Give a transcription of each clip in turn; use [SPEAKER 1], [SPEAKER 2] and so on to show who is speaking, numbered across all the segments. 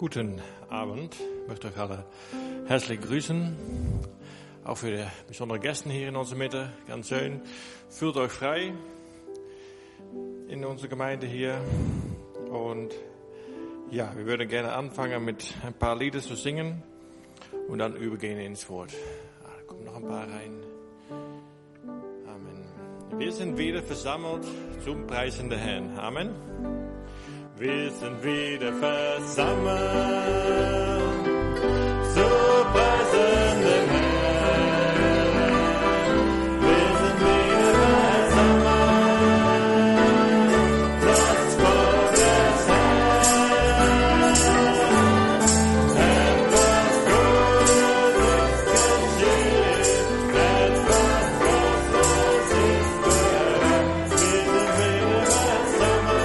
[SPEAKER 1] Guten Abend. Ich möchte euch alle herzlich grüßen. Auch für die besonderen Gäste hier in unserer Mitte. Ganz schön. Fühlt euch frei in unserer Gemeinde hier. Und ja, wir würden gerne anfangen mit ein paar Lieder zu singen und dann übergehen ins Wort. Da kommen noch ein paar rein. Amen. Wir sind wieder versammelt zum Preisen der Herrn. Amen. Wir sind wieder versammelt zu preisen den Herrn. Wir sind wieder versammelt, das Volk des Herrn. Etwas Gutes geschieht, etwas Großes ist bereit. Wir sind wieder versammelt.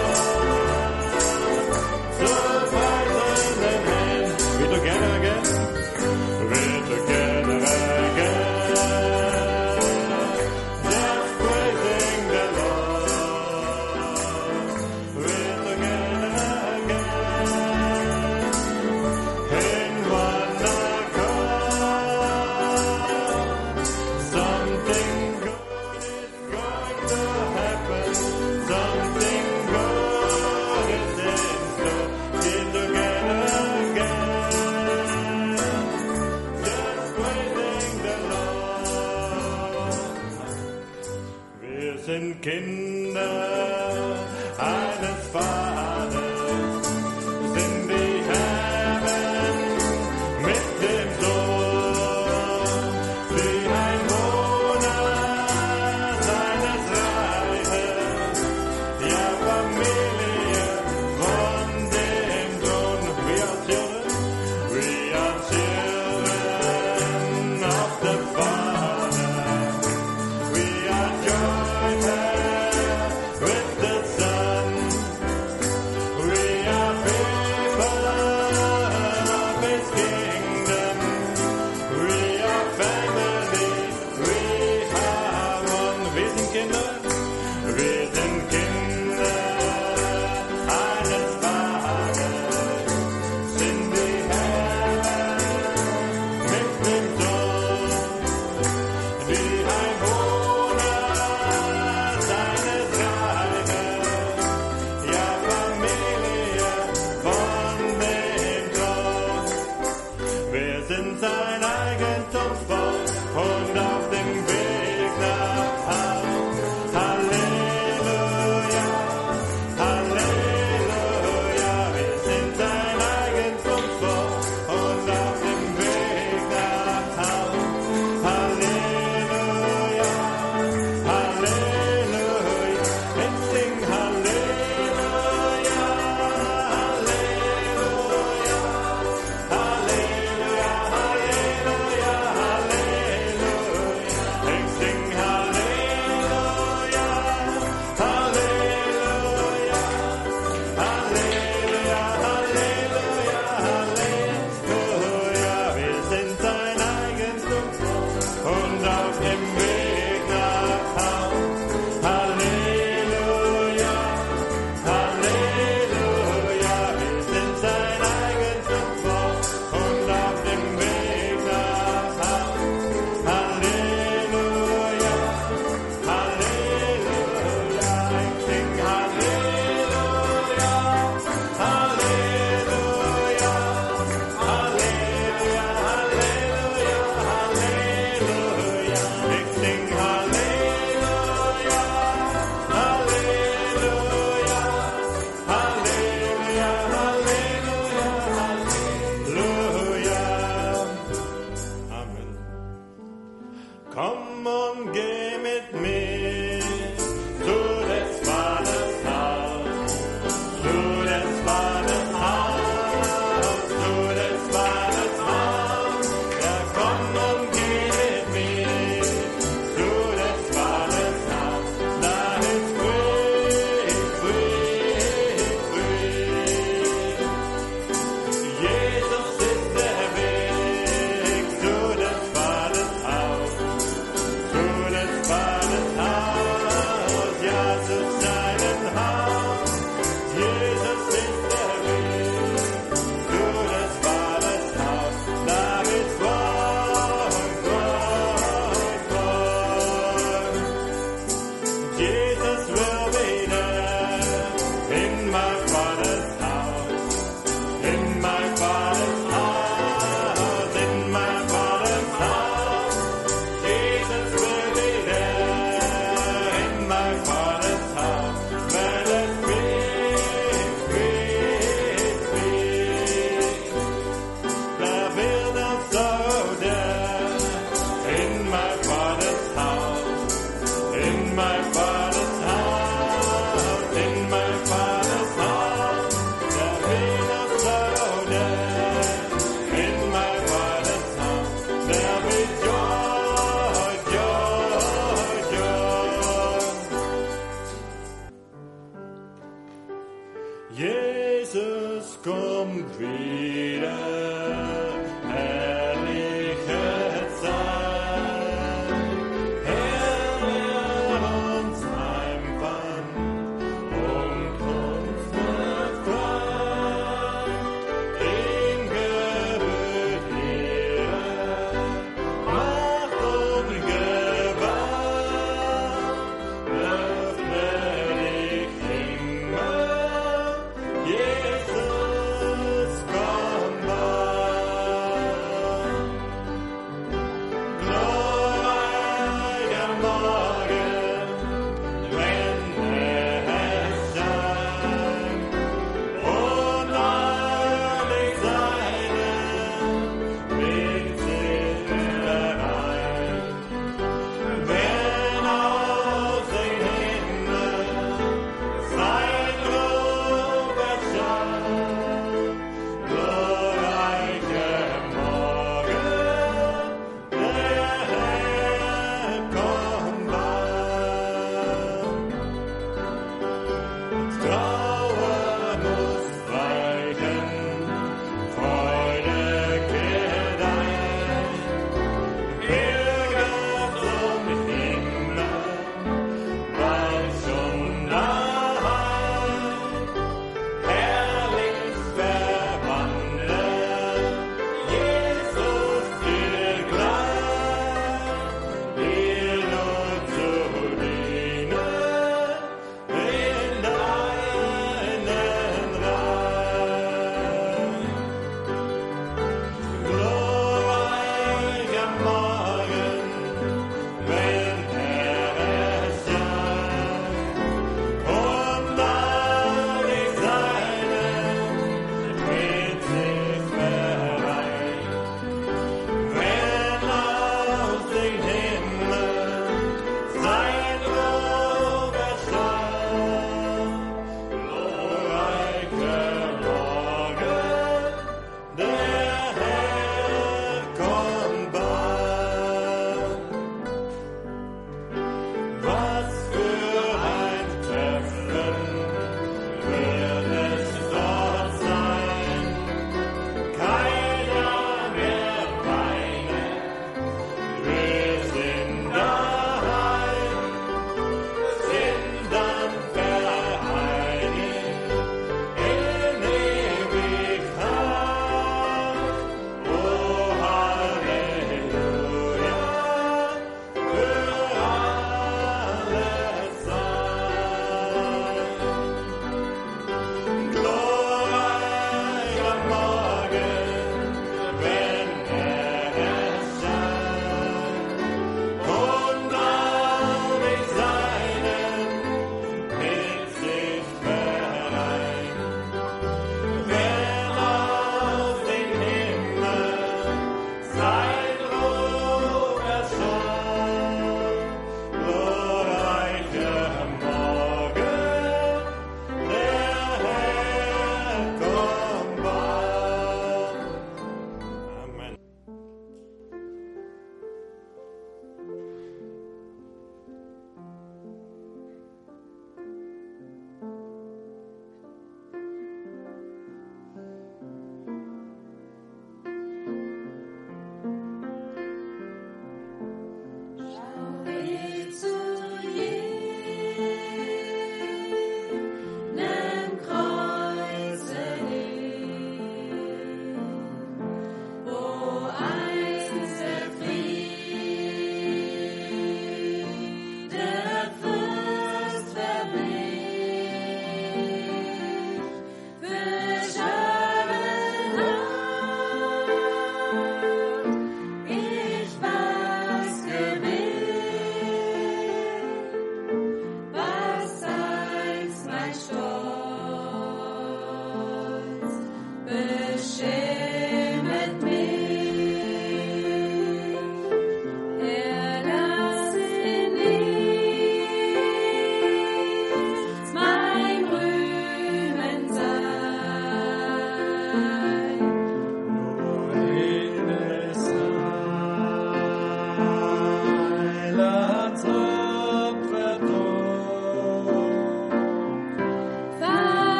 [SPEAKER 1] Kinder eines Vaters sind die Herren mit dem Sohn, wie ein Wohner seines Reiches, ja Familie von dem Sohn, wie als Children of the Father, we are joined.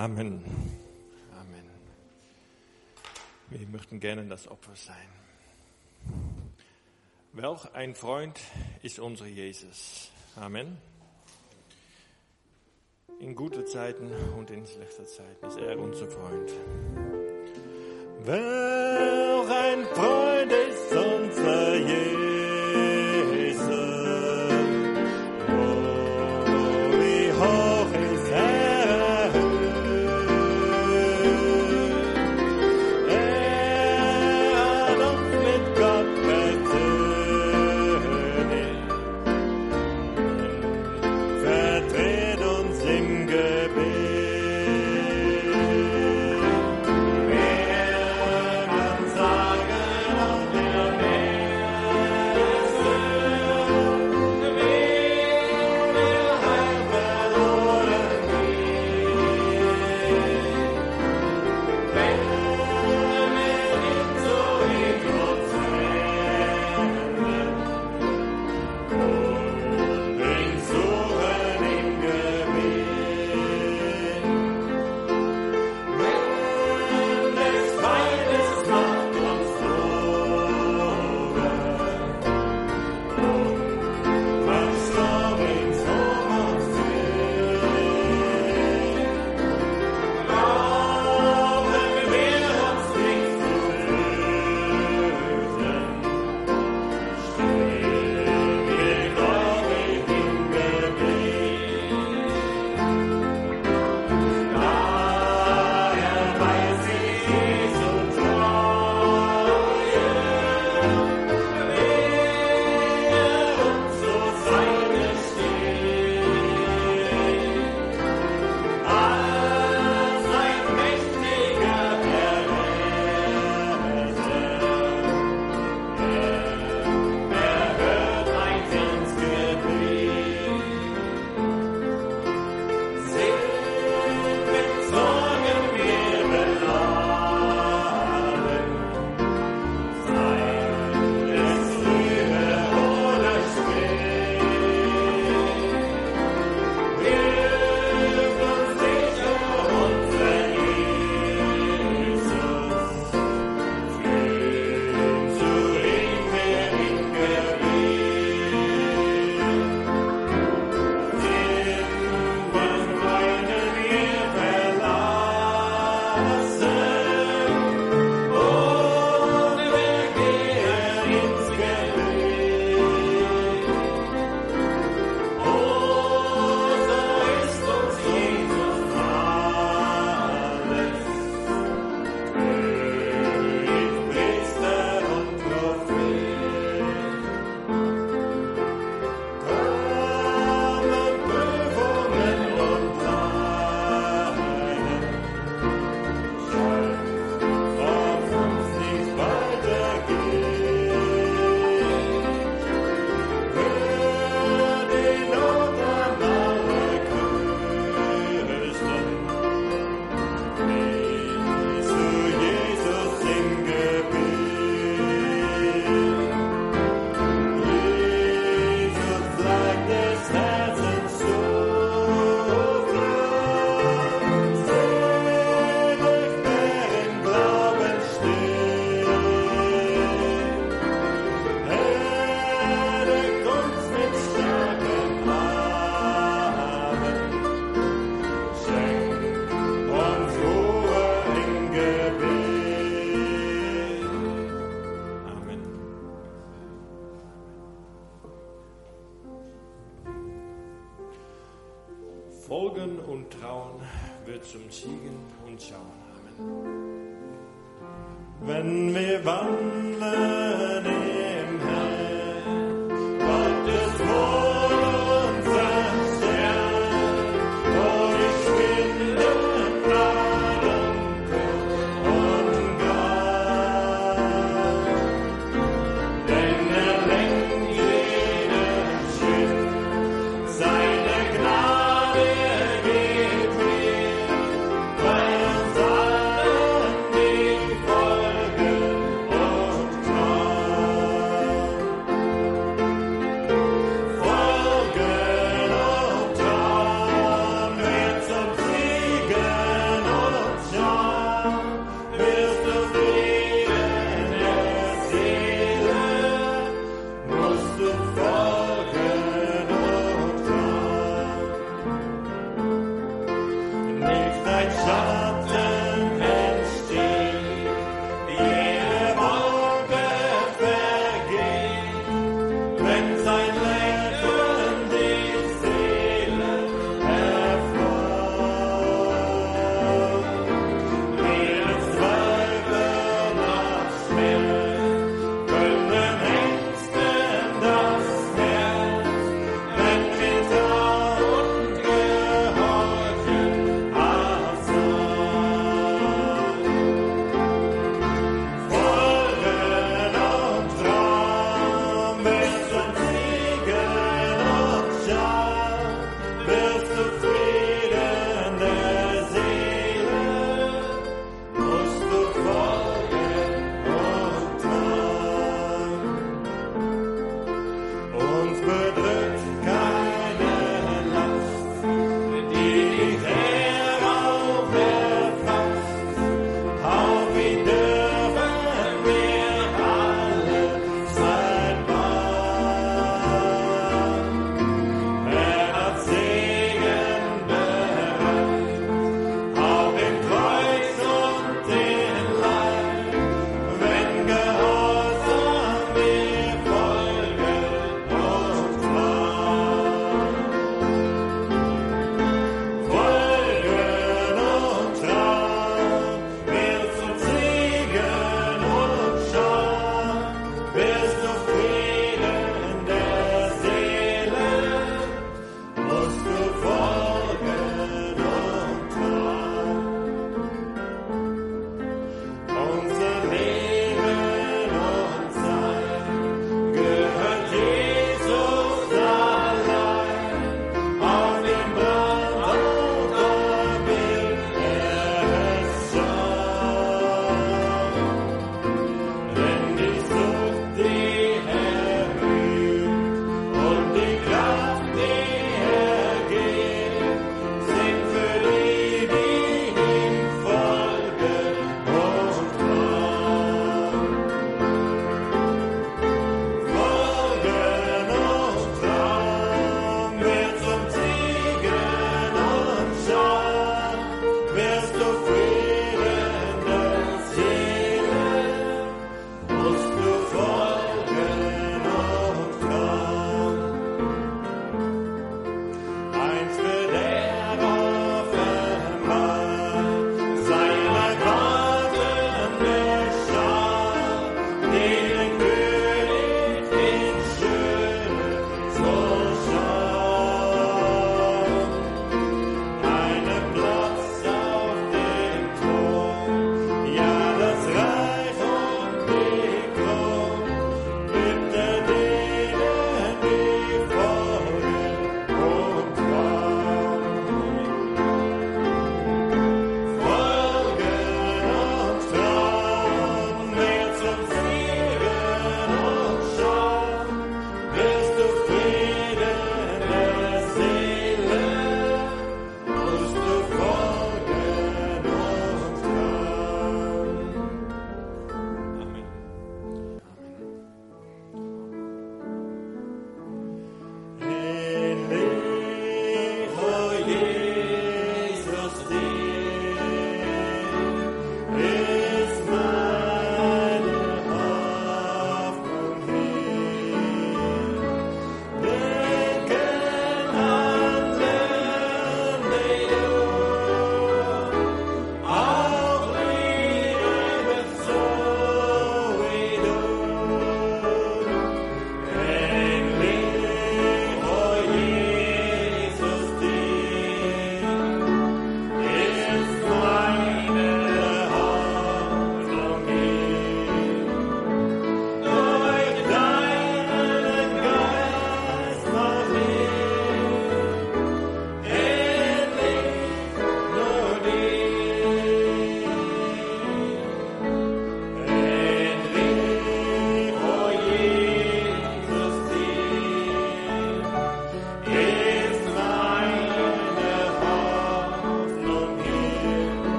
[SPEAKER 1] Amen. Amen. Wir möchten gerne das Opfer sein. Welch ein Freund ist unser Jesus. Amen. In guten Zeiten und in schlechten Zeiten ist er unser Freund. Welch ein Freund ist unser Jesus. Oh, wie hoch ist er erhöht. Er hat uns mit Gott versöhnt. Vertritt uns im Gebet. Folgen und Trauen wird zum Siegen und Schauen. Amen. Wenn wir wandeln im Herrn, Gottes Wohl unser Stern, wo die Schwinden nah dunkel und grau. Denn lenkt jeden Schritt, seine Gnade geht mir, weil uns allen die Folgen und Trauen.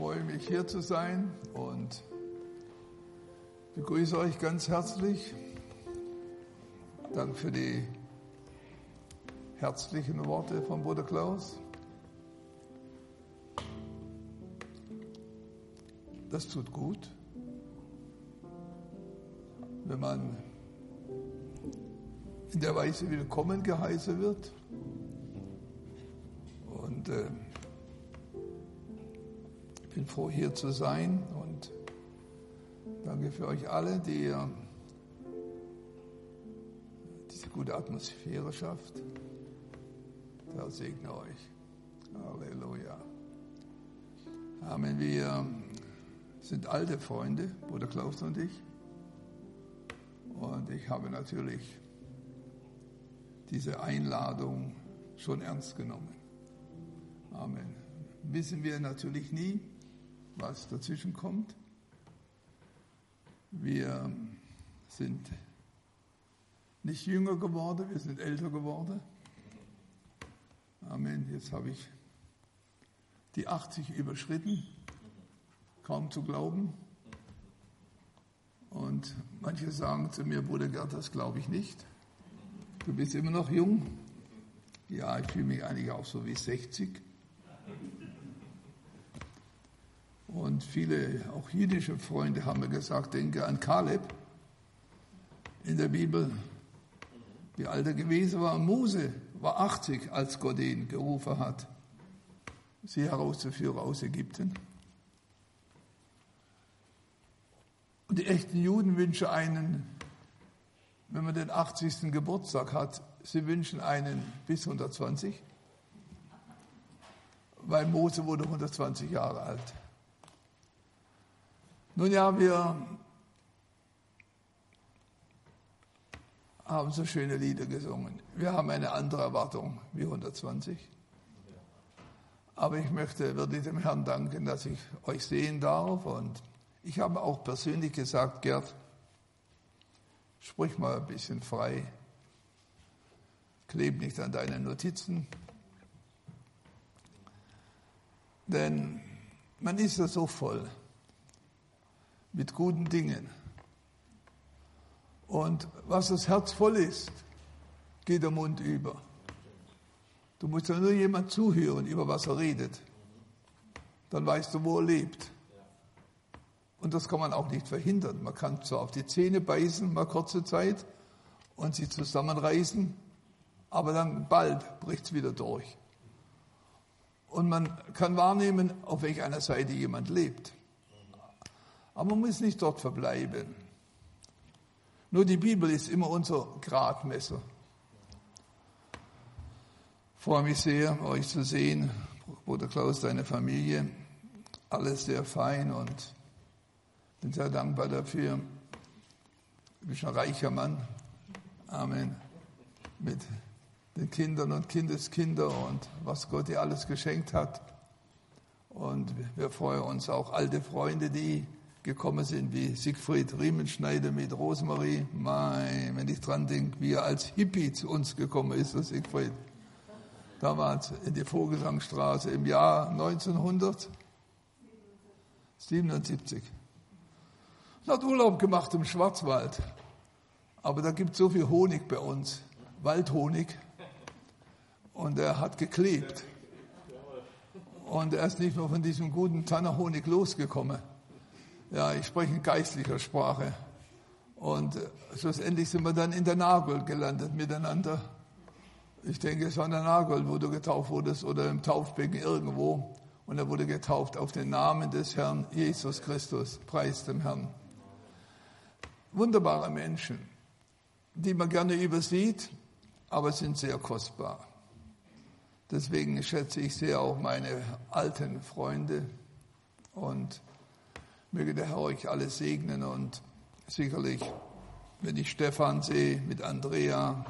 [SPEAKER 2] freue mich, hier zu sein und begrüße euch ganz herzlich. Danke für die herzlichen Worte von Bruder Klaus. Das tut gut, wenn man in der Weise willkommen geheißen wird. Und ich bin froh, hier zu sein und danke für euch alle, die diese gute Atmosphäre schafft. Der Herr segne euch. Halleluja. Amen. Wir sind alte Freunde, Bruder Klaus und ich. Und ich habe natürlich diese Einladung schon ernst genommen. Amen. Wissen wir natürlich nie, was dazwischen kommt. Wir sind nicht jünger geworden, wir sind älter geworden. Amen. Jetzt habe ich die 80 überschritten, kaum zu glauben. Und manche sagen zu mir, Bruder Gerd, das glaube ich nicht. Du bist immer noch jung. Ja, ich fühle mich eigentlich auch so wie 60. Und viele, auch jüdische Freunde haben mir gesagt, denke an Kaleb in der Bibel, wie alt er gewesen war. Mose war 80, als Gott ihn gerufen hat, sie herauszuführen aus Ägypten. Und die echten Juden wünschen einen, wenn man den 80. Geburtstag hat, sie wünschen einen bis 120, weil Mose wurde 120 Jahre alt. Nun ja, wir haben so schöne Lieder gesungen. Wir haben eine andere Erwartung wie 120. Aber ich möchte wirklich dem Herrn danken, dass ich euch sehen darf. Und ich habe auch persönlich gesagt, Gerd, sprich mal ein bisschen frei. Kleb nicht an deinen Notizen. Denn man ist ja so voll mit guten Dingen. Und was das Herz voll ist, geht der Mund über. Du musst ja nur jemand zuhören, über was er redet. Dann weißt du, wo er lebt. Und das kann man auch nicht verhindern. Man kann zwar auf die Zähne beißen, mal kurze Zeit, und sie zusammenreißen, aber dann bald bricht es wieder durch. Und man kann wahrnehmen, auf welcher Seite jemand lebt. Aber man muss nicht dort verbleiben. Nur die Bibel ist immer unser Gradmesser. Ich freue mich sehr, euch zu sehen, Bruder Klaus, deine Familie. Alles sehr fein und bin sehr dankbar dafür. Du bist ein reicher Mann. Amen. Mit den Kindern und Kindeskindern und was Gott dir alles geschenkt hat. Und wir freuen uns auch, alte Freunde, die gekommen sind, wie Siegfried Riemenschneider mit Rosemarie. Mein, wenn ich dran denke, wie er als Hippie zu uns gekommen ist, der Siegfried. Damals in die Vogelsangstraße im Jahr 1977. Er hat Urlaub gemacht im Schwarzwald. Aber da gibt es so viel Honig bei uns, Waldhonig. Und er hat geklebt. Und er ist nicht mehr von diesem guten Tannerhonig losgekommen. Ja, ich spreche in geistlicher Sprache. Und schlussendlich sind wir dann in der Nagold gelandet miteinander. Ich denke, es war in der Nagold, wo du getauft wurdest, oder im Taufbecken irgendwo. Und er wurde getauft auf den Namen des Herrn Jesus Christus. Preis dem Herrn. Wunderbare Menschen, die man gerne übersieht, aber sind sehr kostbar. Deswegen schätze ich sehr auch meine alten Freunde und möge der Herr euch alle segnen. Und sicherlich, wenn ich Stefan sehe mit Andrea,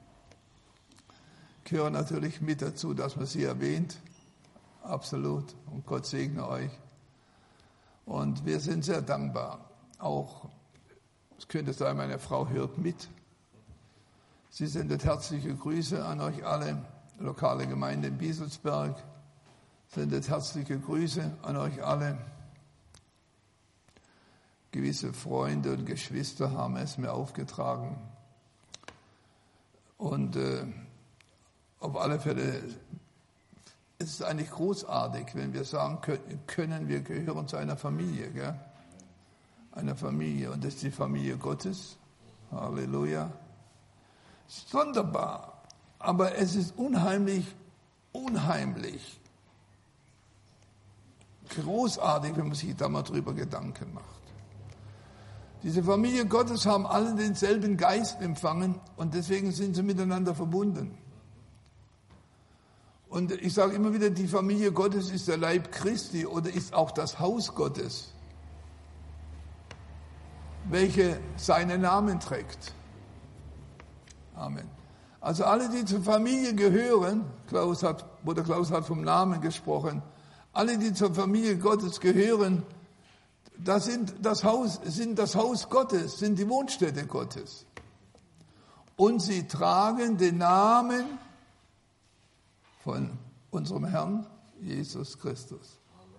[SPEAKER 2] gehören natürlich mit dazu, dass man sie erwähnt. Absolut. Und Gott segne euch. Und wir sind sehr dankbar. Auch, es könnte sein, meine Frau hört mit. Sie sendet herzliche Grüße an euch alle, lokale Gemeinde in Bieselsberg. Sendet herzliche Grüße an euch alle. Gewisse Freunde und Geschwister haben es mir aufgetragen. Und auf alle Fälle es ist eigentlich großartig, wenn wir sagen können, wir gehören zu einer Familie. Gell? Eine Familie. Und das ist die Familie Gottes. Halleluja. Sonderbar. Aber es ist unheimlich großartig, wenn man sich da mal drüber Gedanken macht. Diese Familie Gottes haben alle denselben Geist empfangen und deswegen sind sie miteinander verbunden. Und ich sage immer wieder, die Familie Gottes ist der Leib Christi oder ist auch das Haus Gottes, welche seinen Namen trägt. Amen. Also alle, die zur Familie gehören, Bruder Klaus hat vom Namen gesprochen, alle, die zur Familie Gottes gehören, das sind das Haus Gottes, sind die Wohnstätte Gottes. Und sie tragen den Namen von unserem Herrn Jesus Christus.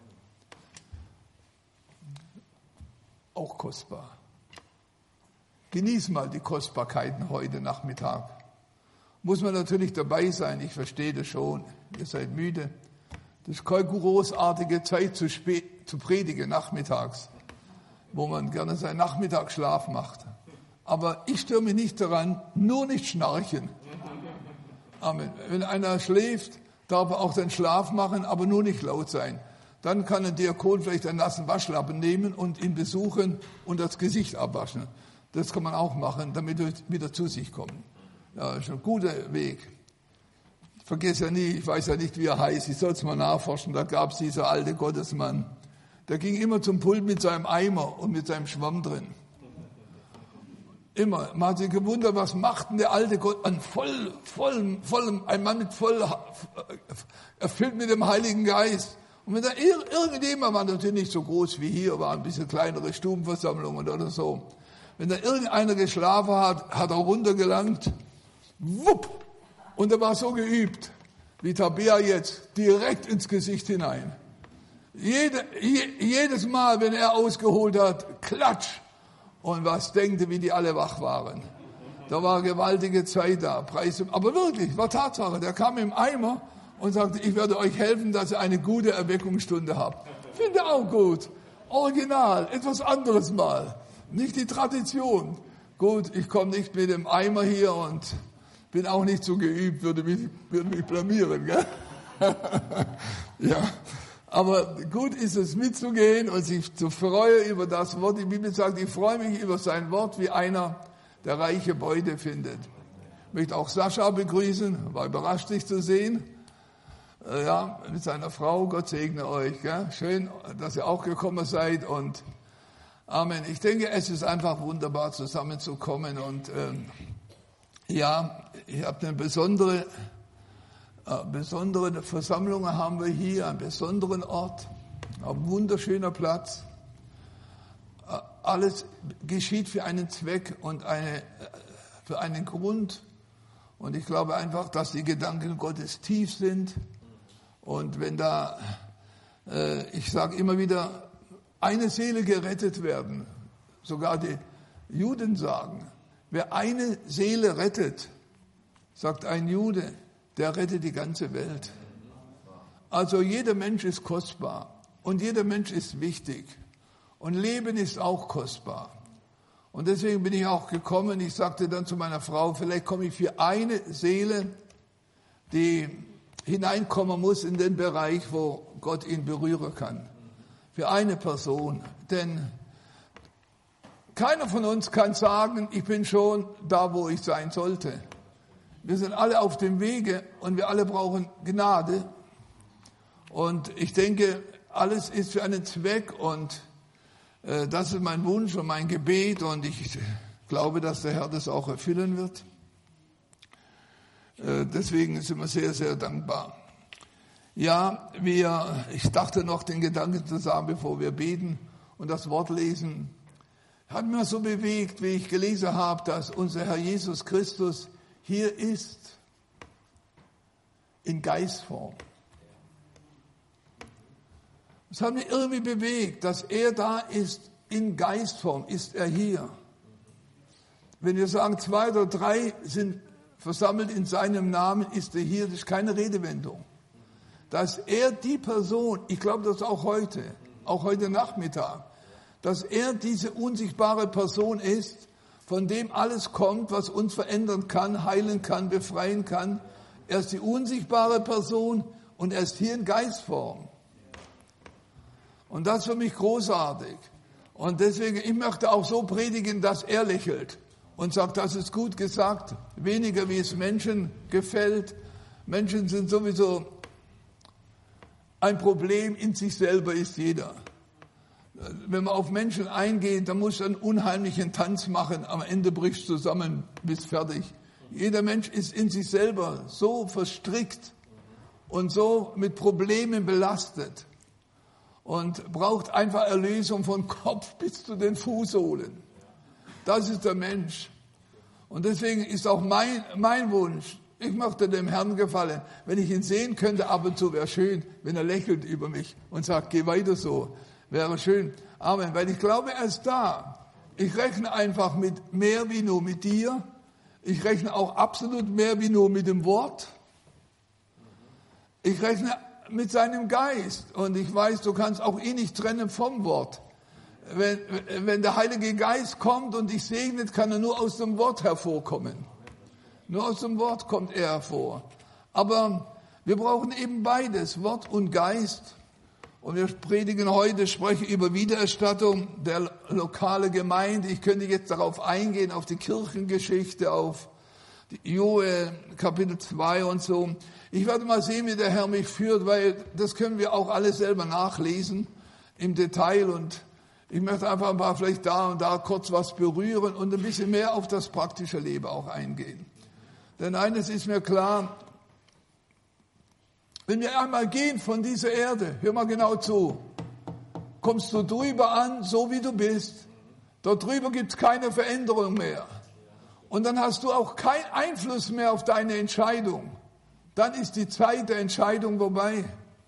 [SPEAKER 2] Auch kostbar. Genieß mal die Kostbarkeiten heute Nachmittag. Muss man natürlich dabei sein, ich verstehe das schon. Ihr seid müde. Das ist keine großartige Zeit zu predigen nachmittags, wo man gerne seinen Nachmittagsschlaf macht. Aber ich störe mich nicht daran, nur nicht schnarchen. Amen. Wenn einer schläft, darf er auch den Schlaf machen, aber nur nicht laut sein. Dann kann ein Diakon vielleicht einen nassen Waschlappen nehmen und ihn besuchen und das Gesicht abwaschen. Das kann man auch machen, damit wir wieder zu sich kommen. Ja, ist ein guter Weg. Ich vergesse ja nie, ich weiß ja nicht, wie er heißt, ich soll es mal nachforschen, da gab es dieser alte Gottesmann. Der ging immer zum Pult mit seinem Eimer und mit seinem Schwamm drin. Immer. Man hat sich gewundert, was macht denn der alte Gott an ein Mann erfüllt mit dem Heiligen Geist. Und wenn da irgendjemand, war natürlich nicht so groß wie hier, war ein bisschen kleinere Stubenversammlungen oder so. Wenn da irgendeiner geschlafen hat, hat er runtergelangt, wupp, und er war so geübt, wie Tabea jetzt, direkt ins Gesicht hinein. Jedes Mal, wenn er ausgeholt hat, klatsch. Und was denkt ihr, wie die alle wach waren? Da war gewaltige Zeit da. Aber wirklich, war Tatsache. Der kam im Eimer und sagte, ich werde euch helfen, dass ihr eine gute Erweckungsstunde habt. Finde auch gut. Original, etwas anderes mal. Nicht die Tradition. Gut, ich komme nicht mit dem Eimer hier und bin auch nicht so geübt, würde mich blamieren. Gell? Ja. Aber gut ist es mitzugehen und sich zu freuen über das Wort. Die Bibel sagt, ich freue mich über sein Wort, wie einer, der reiche Beute findet. Ich möchte auch Sascha begrüßen, war überrascht, dich zu sehen. Ja, mit seiner Frau, Gott segne euch. Gell? Schön, dass ihr auch gekommen seid und Amen. Ich denke, es ist einfach wunderbar, zusammenzukommen und ja, ich habe eine besondere Versammlungen haben wir hier, einen besonderen Ort, ein wunderschöner Platz. Alles geschieht für einen Zweck und für einen Grund. Und ich glaube einfach, dass die Gedanken Gottes tief sind. Und wenn da, ich sage immer wieder, eine Seele gerettet werden, sogar die Juden sagen, wer eine Seele rettet, sagt ein Jude, der rettet die ganze Welt. Also jeder Mensch ist kostbar und jeder Mensch ist wichtig und Leben ist auch kostbar. Und deswegen bin ich auch gekommen, ich sagte dann zu meiner Frau, vielleicht komme ich für eine Seele, die hineinkommen muss in den Bereich, wo Gott ihn berühren kann. Für eine Person. Denn keiner von uns kann sagen, ich bin schon da, wo ich sein sollte. Wir sind alle auf dem Wege und wir alle brauchen Gnade. Und ich denke, alles ist für einen Zweck und das ist mein Wunsch und mein Gebet und ich glaube, dass der Herr das auch erfüllen wird. Deswegen sind wir sehr, sehr dankbar. Ja, ich dachte noch den Gedanken zu sagen, bevor wir beten und das Wort lesen, hat mir so bewegt, wie ich gelesen habe, dass unser Herr Jesus Christus hier ist, in Geistform. Es hat mich irgendwie bewegt, dass er da ist, in Geistform ist er hier. Wenn wir sagen, 2 oder 3 sind versammelt in seinem Namen, ist er hier, das ist keine Redewendung. Dass er die Person, ich glaube das auch heute Nachmittag, dass er diese unsichtbare Person ist, von dem alles kommt, was uns verändern kann, heilen kann, befreien kann. Er ist die unsichtbare Person und er ist hier in Geistform. Und das ist für mich großartig. Und deswegen, ich möchte auch so predigen, dass er lächelt und sagt, das ist gut gesagt, weniger wie es Menschen gefällt. Menschen sind sowieso ein Problem, in sich selber ist jeder. Wenn man auf Menschen eingeht, dann muss man einen unheimlichen Tanz machen, am Ende brichst du zusammen, bist fertig. Jeder Mensch ist in sich selber so verstrickt und so mit Problemen belastet und braucht einfach Erlösung von Kopf bis zu den Fußsohlen. Das ist der Mensch. Und deswegen ist auch mein Wunsch, ich möchte dem Herrn gefallen, wenn ich ihn sehen könnte, ab und zu wäre schön, wenn er lächelt über mich und sagt, geh weiter so, wäre schön. Amen, weil ich glaube, er ist da. Ich rechne einfach mit mehr wie nur mit dir. Ich rechne auch absolut mehr wie nur mit dem Wort. Ich rechne mit seinem Geist. Und ich weiß, du kannst auch ihn nicht trennen vom Wort. Wenn der Heilige Geist kommt und dich segnet, kann er nur aus dem Wort hervorkommen. Nur aus dem Wort kommt er hervor. Aber wir brauchen eben beides, Wort und Geist. Und wir predigen heute, sprechen über Wiedererstattung der lokalen Gemeinde. Ich könnte jetzt darauf eingehen, auf die Kirchengeschichte, auf Joel Kapitel 2 und so. Ich werde mal sehen, wie der Herr mich führt, weil das können wir auch alles selber nachlesen im Detail. Und ich möchte einfach mal vielleicht da und da kurz was berühren und ein bisschen mehr auf das praktische Leben auch eingehen. Denn eines ist mir klar, wenn wir einmal gehen von dieser Erde, hör mal genau zu, kommst du drüber an, so wie du bist. Dort drüber gibt es keine Veränderung mehr. Und dann hast du auch keinen Einfluss mehr auf deine Entscheidung. Dann ist die Zeit der Entscheidung vorbei.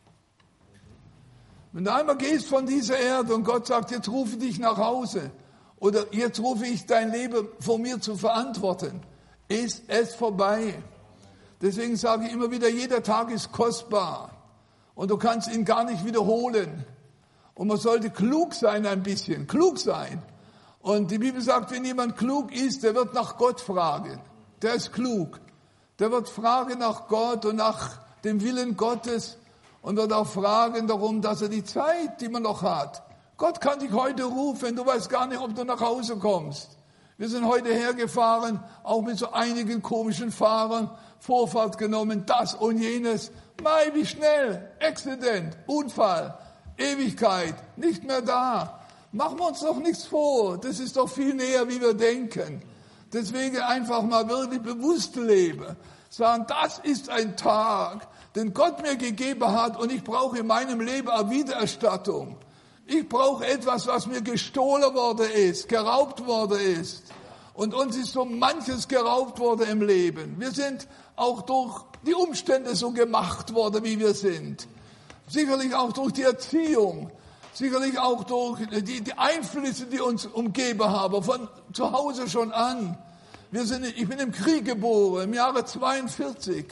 [SPEAKER 2] Wenn du einmal gehst von dieser Erde und Gott sagt, jetzt rufe ich dich nach Hause oder jetzt rufe ich dein Leben vor mir zu verantworten, ist es vorbei. Deswegen sage ich immer wieder, jeder Tag ist kostbar und du kannst ihn gar nicht wiederholen. Und man sollte klug sein ein bisschen, klug sein. Und die Bibel sagt, wenn jemand klug ist, der wird nach Gott fragen. Der ist klug. Der wird fragen nach Gott und nach dem Willen Gottes und wird auch fragen darum, dass er die Zeit, die man noch hat. Gott kann dich heute rufen, du weißt gar nicht, ob du nach Hause kommst. Wir sind heute hergefahren, auch mit so einigen komischen Fahrern, Vorfahrt genommen, das und jenes. Mei, wie schnell, Accident, Unfall, Ewigkeit, nicht mehr da. Machen wir uns doch nichts vor, das ist doch viel näher, wie wir denken. Deswegen einfach mal wirklich bewusst leben. Sagen, das ist ein Tag, den Gott mir gegeben hat und ich brauche in meinem Leben eine Wiedererstattung. Ich brauche etwas, was mir gestohlen worden ist, geraubt worden ist. Und uns ist so manches geraubt worden im Leben. Wir sind auch durch die Umstände so gemacht worden, wie wir sind. Sicherlich auch durch die Erziehung. Sicherlich auch durch die Einflüsse, die uns umgeben haben, von zu Hause schon an. Ich bin im Krieg geboren, im Jahre 42.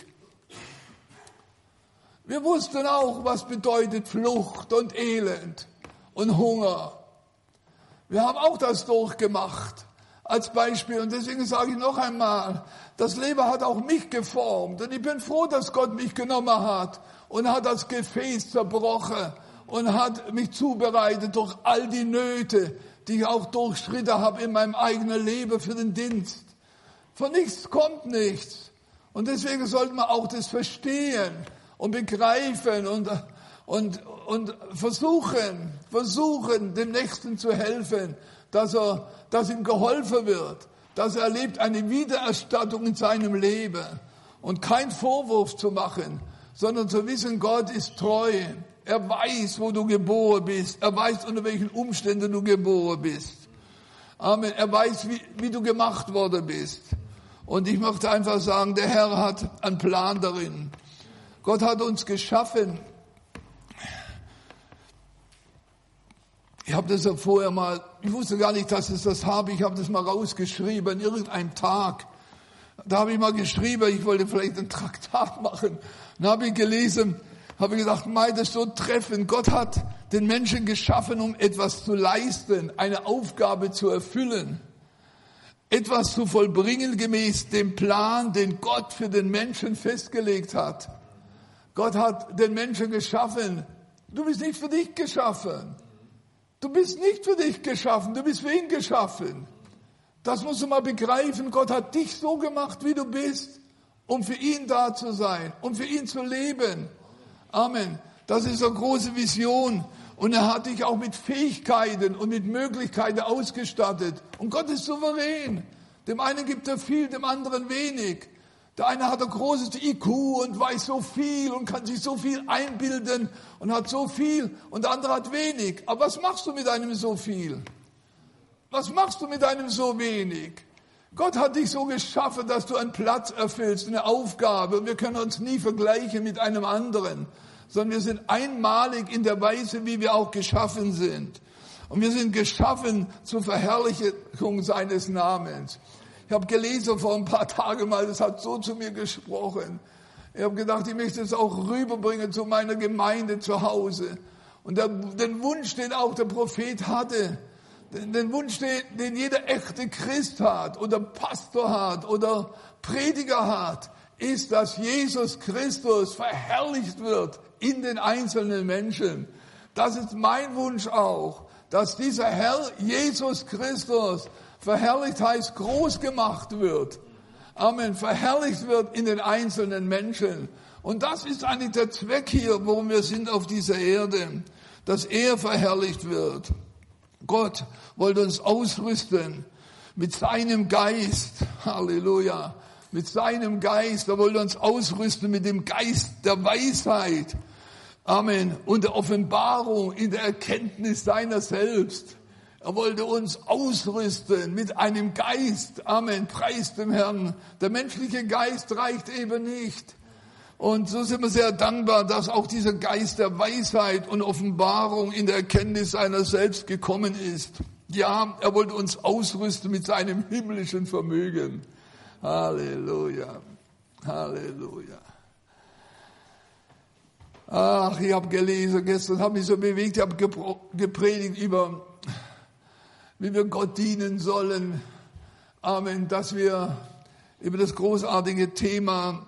[SPEAKER 2] Wir wussten auch, was bedeutet Flucht und Elend und Hunger. Wir haben auch das durchgemacht als Beispiel. Und deswegen sage ich noch einmal, das Leben hat auch mich geformt. Und ich bin froh, dass Gott mich genommen hat und hat das Gefäß zerbrochen und hat mich zubereitet durch all die Nöte, die ich auch durchschritten habe in meinem eigenen Leben für den Dienst. Von nichts kommt nichts. Und deswegen sollte man auch das verstehen und begreifen und versuchen, dem Nächsten zu helfen, dass ihm geholfen wird, dass er erlebt eine Wiedererstattung in seinem Leben und kein Vorwurf zu machen, sondern zu wissen, Gott ist treu. Er weiß, wo du geboren bist. Er weiß, unter welchen Umständen du geboren bist. Amen. Er weiß, wie du gemacht worden bist. Und ich möchte einfach sagen, der Herr hat einen Plan darin. Gott hat uns geschaffen Ich habe das ja vorher mal, ich wusste gar nicht, dass ich das habe. Ich habe das mal rausgeschrieben an irgendeinem Tag. Da habe ich mal geschrieben, ich wollte vielleicht ein Traktat machen. Dann habe ich gelesen, habe ich gedacht, das ist so treffend. Gott hat den Menschen geschaffen, um etwas zu leisten, eine Aufgabe zu erfüllen, etwas zu vollbringen gemäß dem Plan, den Gott für den Menschen festgelegt hat. Gott hat den Menschen geschaffen. Du bist nicht für dich geschaffen. Du bist nicht für dich geschaffen, du bist für ihn geschaffen. Das musst du mal begreifen. Gott hat dich so gemacht, wie du bist, um für ihn da zu sein, um für ihn zu leben. Amen. Das ist eine große Vision. Und er hat dich auch mit Fähigkeiten und mit Möglichkeiten ausgestattet. Und Gott ist souverän. Dem einen gibt er viel, dem anderen wenig. Der eine hat ein großes IQ und weiß so viel und kann sich so viel einbilden und hat so viel und der andere hat wenig. Aber was machst du mit einem so viel? Was machst du mit einem so wenig? Gott hat dich so geschaffen, dass du einen Platz erfüllst, eine Aufgabe. Und wir können uns nie vergleichen mit einem anderen, sondern wir sind einmalig in der Weise, wie wir auch geschaffen sind. Und wir sind geschaffen zur Verherrlichung seines Namens. Ich habe gelesen vor ein paar Tagen mal, das hat so zu mir gesprochen. Ich habe gedacht, ich möchte es auch rüberbringen zu meiner Gemeinde zu Hause. Und den Wunsch, den auch der Prophet hatte, den Wunsch, den jeder echte Christ hat oder Pastor hat oder Prediger hat, ist, dass Jesus Christus verherrlicht wird in den einzelnen Menschen. Das ist mein Wunsch auch, dass dieser Herr Jesus Christus verherrlicht heißt, groß gemacht wird. Amen. Verherrlicht wird in den einzelnen Menschen. Und das ist eigentlich der Zweck hier, worum wir sind auf dieser Erde. Dass er verherrlicht wird. Gott wollte uns ausrüsten mit seinem Geist. Halleluja. Mit seinem Geist. Er wollte uns ausrüsten mit dem Geist der Weisheit. Amen. Und der Offenbarung in der Erkenntnis seiner selbst. Er wollte uns ausrüsten mit einem Geist. Amen. Preis dem Herrn. Der menschliche Geist reicht eben nicht. Und so sind wir sehr dankbar, dass auch dieser Geist der Weisheit und Offenbarung in der Erkenntnis seiner selbst gekommen ist. Ja, er wollte uns ausrüsten mit seinem himmlischen Vermögen. Halleluja. Halleluja. Ach, ich habe gelesen, gestern habe mich so bewegt, ich habe gepredigt über, wie wir Gott dienen sollen. Amen, dass wir über das großartige Thema,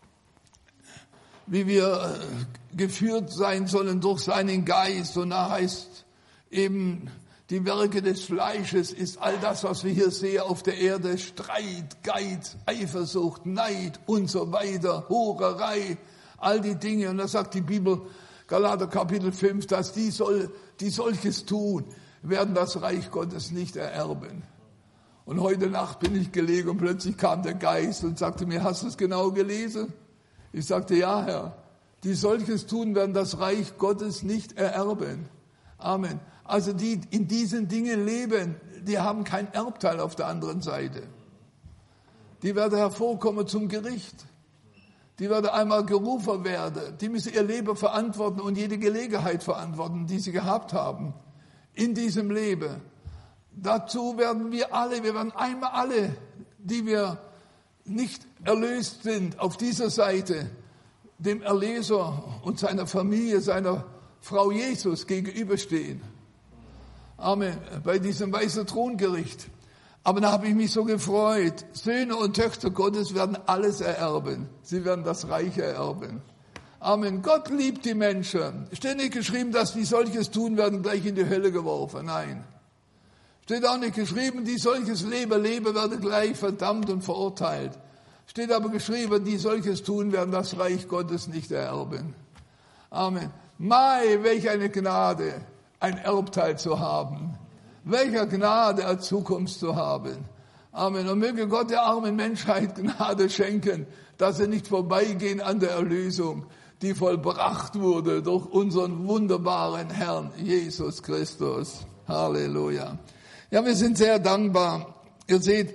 [SPEAKER 2] wie wir geführt sein sollen durch seinen Geist. Und da heißt eben, die Werke des Fleisches ist all das, was wir hier sehen auf der Erde. Streit, Geiz, Eifersucht, Neid und so weiter, Hurerei, all die Dinge. Und da sagt die Bibel, Galater Kapitel 5, dass die solches tun, werden das Reich Gottes nicht ererben. Und heute Nacht bin ich gelegen und plötzlich kam der Geist und sagte mir, hast du es genau gelesen? Ich sagte, ja, Herr, die solches tun, werden das Reich Gottes nicht ererben. Amen. Also die in diesen Dingen leben, die haben kein Erbteil auf der anderen Seite. Die werden hervorkommen zum Gericht. Die werden einmal gerufen werden. Die müssen ihr Leben verantworten und jede Gelegenheit verantworten, die sie gehabt haben in diesem Leben. Dazu werden wir werden einmal alle, die wir nicht erlöst sind, auf dieser Seite dem Erlöser und seiner Familie, seiner Frau Jesus gegenüberstehen. Amen. Bei diesem weißen Throngericht. Aber da habe ich mich so gefreut. Söhne und Töchter Gottes werden alles ererben. Sie werden das Reich ererben. Amen. Gott liebt die Menschen. Steht nicht geschrieben, dass die solches tun, werden gleich in die Hölle geworfen. Nein. Steht auch nicht geschrieben, die solches leben, werden gleich verdammt und verurteilt. Steht aber geschrieben, die solches tun, werden das Reich Gottes nicht ererben. Amen. Mai, welch eine Gnade, ein Erbteil zu haben. Welcher Gnade, eine Zukunft zu haben. Amen. Und möge Gott der armen Menschheit Gnade schenken, dass sie nicht vorbeigehen an der Erlösung, die vollbracht wurde durch unseren wunderbaren Herrn Jesus Christus. Halleluja. Ja, wir sind sehr dankbar. Ihr seht,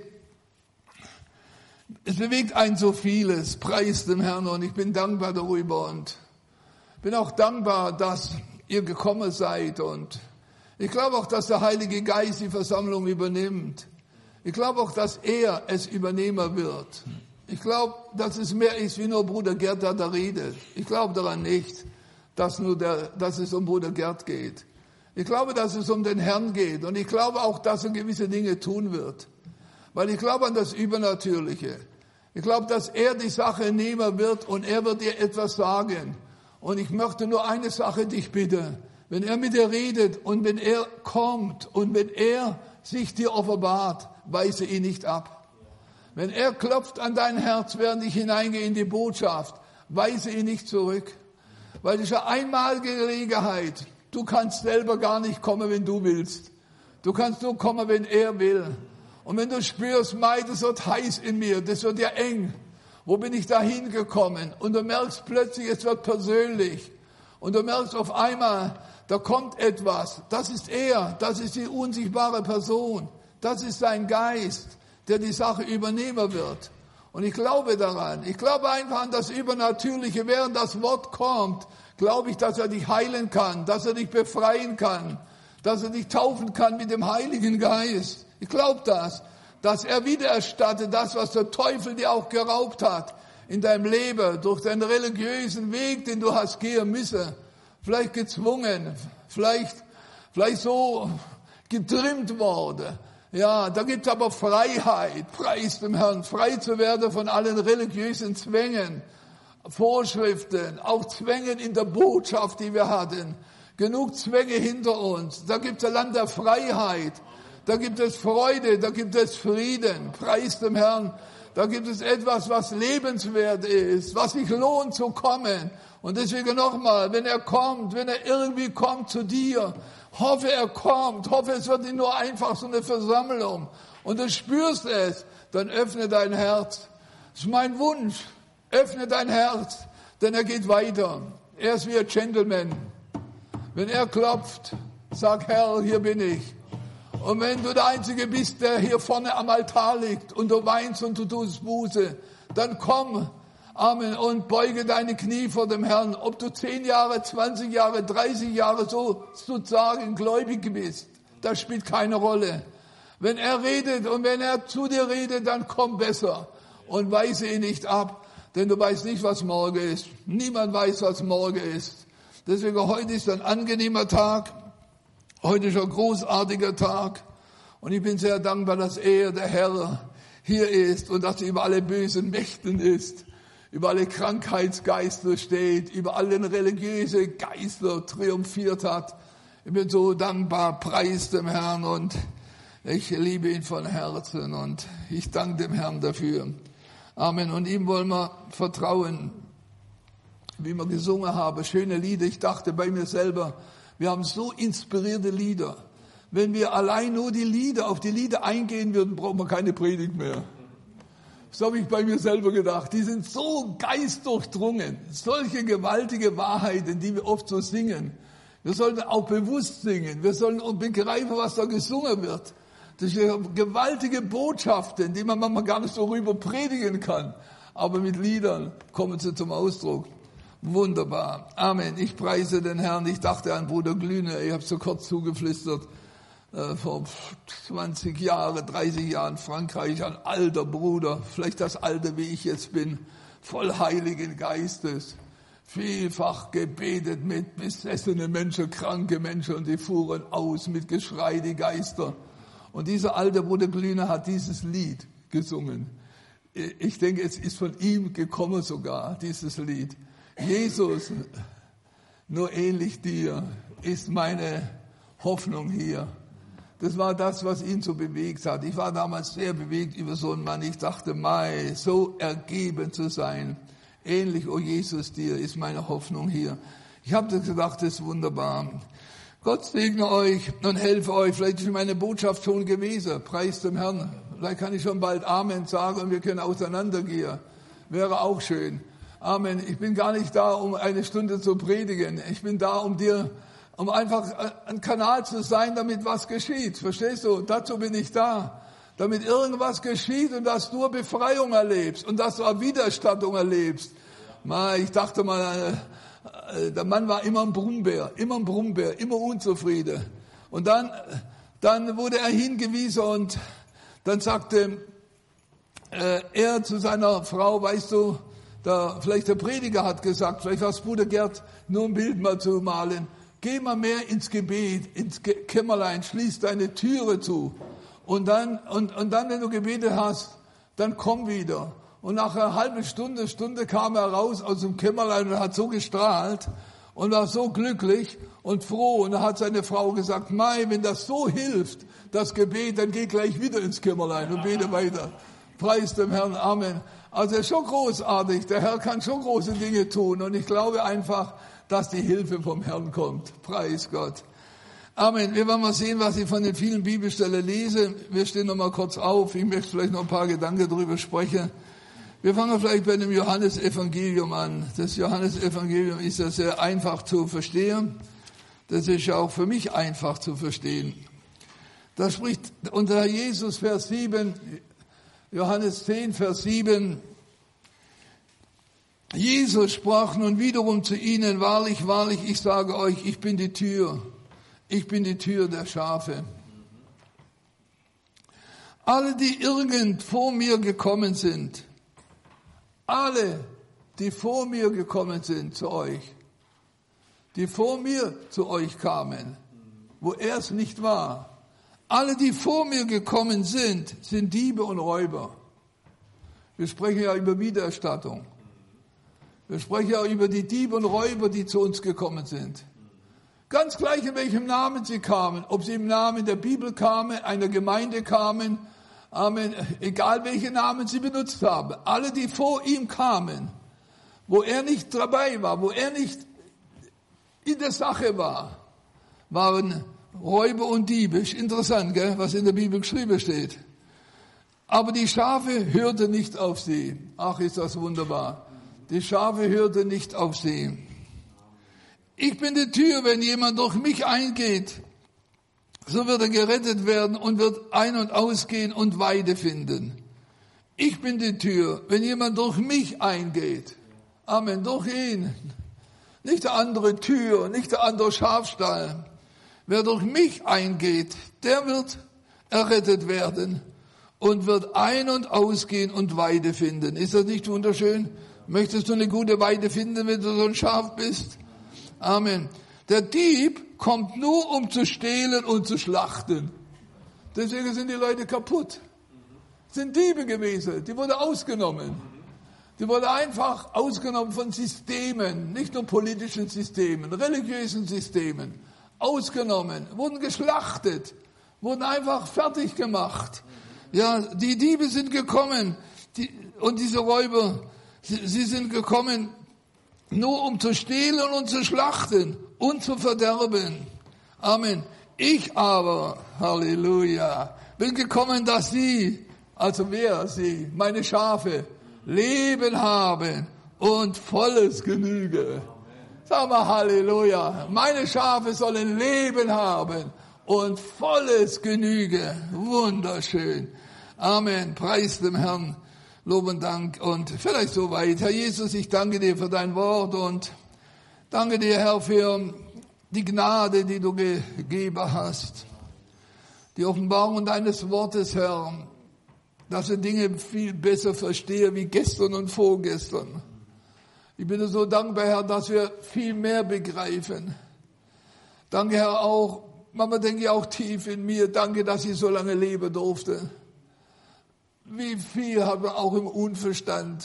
[SPEAKER 2] es bewegt einen so vieles. Preis dem Herrn und ich bin dankbar darüber und bin auch dankbar, dass ihr gekommen seid und Ich glaube auch, dass der Heilige Geist die Versammlung übernimmt. Ich glaube auch, dass er es übernehmen wird. Ich glaube, dass es mehr ist, wie nur Bruder Gerd, der da redet. Ich glaube daran nicht, dass es um Bruder Gerd geht. Ich glaube, dass es um den Herrn geht. Und ich glaube auch, dass er gewisse Dinge tun wird. Weil ich glaube an das Übernatürliche. Ich glaube, dass er die Sache nehmen wird und er wird dir etwas sagen. Und ich möchte nur eine Sache dich bitten. Wenn er mit dir redet und wenn er kommt und wenn er sich dir offenbart, weise ihn nicht ab. Wenn er klopft an dein Herz, während ich hineingehe in die Botschaft, weise ihn nicht zurück. Weil es ist eine einmalige Gelegenheit. Du kannst selber gar nicht kommen, wenn du willst. Du kannst nur kommen, wenn er will. Und wenn du spürst, Mai, das wird heiß in mir, das wird ja eng. Wo bin ich da hingekommen? Und du merkst plötzlich, es wird persönlich. Und du merkst auf einmal, da kommt etwas. Das ist er, das ist die unsichtbare Person. Das ist sein Geist, der die Sache übernehmen wird. Und ich glaube daran. Ich glaube einfach an das Übernatürliche. Während das Wort kommt, glaube ich, dass er dich heilen kann, dass er dich befreien kann, dass er dich taufen kann mit dem Heiligen Geist. Ich glaube das, dass er wiedererstattet, das, was der Teufel dir auch geraubt hat in deinem Leben, durch deinen religiösen Weg, den du hast gehen müssen. Vielleicht gezwungen, vielleicht so getrimmt worden. Ja, da gibt's aber Freiheit, preis dem Herrn, frei zu werden von allen religiösen Zwängen, Vorschriften, auch Zwängen in der Botschaft, die wir hatten. Genug Zwänge hinter uns. Da gibt's ein Land der Freiheit. Da gibt es Freude, da gibt es Frieden, preis dem Herrn. Da gibt es etwas, was lebenswert ist, was sich lohnt zu kommen. Und deswegen nochmal, wenn er kommt, wenn er irgendwie kommt zu dir, hoffe er kommt, hoffe es wird nicht nur einfach so eine Versammlung und du spürst es, dann öffne dein Herz. Das ist mein Wunsch, öffne dein Herz, denn er geht weiter. Er ist wie ein Gentleman. Wenn er klopft, sag Herr, hier bin ich. Und wenn du der Einzige bist, der hier vorne am Altar liegt und du weinst und du tust Buße, dann komm, Amen, und beuge deine Knie vor dem Herrn. Ob du 10 Jahre, 20 Jahre, 30 Jahre so sozusagen gläubig bist, das spielt keine Rolle. Wenn er redet und wenn er zu dir redet, dann komm besser und weise ihn nicht ab, denn du weißt nicht, was morgen ist. Niemand weiß, was morgen ist. Deswegen heute ist ein angenehmer Tag. Heute ist ein großartiger Tag. Und ich bin sehr dankbar, dass er, der Herr, hier ist und dass er über alle bösen Mächten ist, über alle Krankheitsgeister steht, über alle religiösen Geister triumphiert hat. Ich bin so dankbar, preis dem Herrn und ich liebe ihn von Herzen und ich danke dem Herrn dafür. Amen. Und ihm wollen wir vertrauen, wie wir gesungen haben, schöne Lieder. Ich dachte bei mir selber, wir haben so inspirierte Lieder. Wenn wir allein nur auf die Lieder eingehen würden, brauchen wir keine Predigt mehr. So habe ich bei mir selber gedacht. Die sind so geistdurchdrungen. Solche gewaltige Wahrheiten, die wir oft so singen. Wir sollten auch bewusst singen. Wir sollen begreifen, was da gesungen wird. Das sind gewaltige Botschaften, die man manchmal gar nicht so rüber predigen kann. Aber mit Liedern kommen sie zum Ausdruck. Wunderbar. Amen. Ich preise den Herrn. Ich dachte an Bruder Glühne. Ich habe so kurz zugeflüstert. Vor 20 Jahren, 30 Jahren Frankreich, ein alter Bruder, vielleicht das Alter, wie ich jetzt bin, voll Heiligen Geistes, vielfach gebetet mit besessenen Menschen, kranke Menschen und die fuhren aus mit Geschrei, die Geister. Und dieser alte Bruder Glühne hat dieses Lied gesungen. Ich denke, es ist von ihm gekommen sogar, dieses Lied. Jesus, nur ähnlich dir, ist meine Hoffnung hier. Das war das, was ihn so bewegt hat. Ich war damals sehr bewegt über so einen Mann. Ich dachte, Mai, so ergeben zu sein. Ähnlich, oh Jesus, dir ist meine Hoffnung hier. Ich habe gedacht, das ist wunderbar. Gott segne euch und helfe euch. Vielleicht ist meine Botschaft schon gewesen. Preis dem Herrn. Vielleicht kann ich schon bald Amen sagen und wir können auseinandergehen. Wäre auch schön. Amen. Ich bin gar nicht da, um eine Stunde zu predigen. Ich bin da, um einfach ein Kanal zu sein, damit was geschieht. Verstehst du? Dazu bin ich da. Damit irgendwas geschieht und dass du Befreiung erlebst und dass du eine Widerstattung erlebst. Ich dachte mal, der Mann war immer ein Brummbär, immer unzufrieden. Und dann wurde er hingewiesen und dann sagte er zu seiner Frau, weißt du, vielleicht der Prediger hat gesagt, vielleicht war es Bruder Gerd, nur ein Bild mal zu malen. Geh mal mehr ins Gebet, ins Kämmerlein, schließ deine Türe zu. Und dann, wenn du gebetet hast, dann komm wieder. Und nach einer halben Stunde kam er raus aus dem Kämmerlein und hat so gestrahlt und war so glücklich und froh. Und da hat seine Frau gesagt, Mai, wenn das so hilft, das Gebet, dann geh gleich wieder ins Kämmerlein und bete weiter. Preis dem Herrn, Amen. Also er ist schon großartig, der Herr kann schon große Dinge tun und ich glaube einfach, dass die Hilfe vom Herrn kommt. Preis Gott. Amen. Wir werden mal sehen, was ich von den vielen Bibelstellen lese. Wir stehen noch mal kurz auf. Ich möchte vielleicht noch ein paar Gedanken darüber sprechen. Wir fangen vielleicht bei dem Johannesevangelium an. Das Johannesevangelium ist ja sehr einfach zu verstehen. Das ist ja auch für mich einfach zu verstehen. Da spricht unser Herr Jesus, Vers 7, Johannes 10, Vers 7. Jesus sprach nun wiederum zu ihnen, wahrlich, wahrlich, ich sage euch, ich bin die Tür. Ich bin die Tür der Schafe. Alle, die irgend vor mir gekommen sind, alle, die vor mir gekommen sind zu euch, die vor mir zu euch kamen, wo er es nicht war, alle, die vor mir gekommen sind Diebe und Räuber. Wir sprechen ja über Wiedererstattung. Wir sprechen ja über die Diebe und Räuber, die zu uns gekommen sind. Ganz gleich, in welchem Namen sie kamen, ob sie im Namen der Bibel kamen, einer Gemeinde kamen, Amen, egal welche Namen sie benutzt haben. Alle, die vor ihm kamen, wo er nicht dabei war, wo er nicht in der Sache war, waren Räuber und Diebe. Ist interessant, gell, was in der Bibel geschrieben steht. Aber die Schafe hörten nicht auf sie. Ach, ist das wunderbar. Die Schafe hörten nicht auf sie. Ich bin die Tür, wenn jemand durch mich eingeht, so wird er gerettet werden und wird ein- und ausgehen und Weide finden. Ich bin die Tür, wenn jemand durch mich eingeht. Amen, durch ihn. Nicht der andere Tür, nicht der andere Schafstall. Wer durch mich eingeht, der wird errettet werden und wird ein- und ausgehen und Weide finden. Ist das nicht wunderschön? Möchtest du eine gute Weide finden, wenn du so ein Schaf bist? Amen. Der Dieb kommt nur, um zu stehlen und zu schlachten. Deswegen sind die Leute kaputt. Sind Diebe gewesen. Die wurden ausgenommen. Die wurden einfach ausgenommen von Systemen, nicht nur politischen Systemen, religiösen Systemen. Ausgenommen, wurden geschlachtet, wurden einfach fertig gemacht. Ja, die Diebe sind gekommen und diese Räuber, sie sind gekommen, nur um zu stehlen und zu schlachten und zu verderben. Amen. Ich aber, Halleluja, bin gekommen, dass sie, also wer sie, meine Schafe, Leben haben und volles Genüge. Sag mal Halleluja. Meine Schafe sollen Leben haben und volles Genüge. Wunderschön. Amen. Preis dem Herrn. Lob und Dank. Und vielleicht soweit. Herr Jesus, ich danke dir für dein Wort und danke dir, Herr, für die Gnade, die du gegeben hast. Die Offenbarung deines Wortes, Herr, dass ich Dinge viel besser verstehe wie gestern und vorgestern. Ich bin dir so dankbar, Herr, dass wir viel mehr begreifen. Danke, Herr, auch, manchmal denke ich auch tief in mir, danke, dass ich so lange leben durfte. Wie viel hat man auch im Unverstand,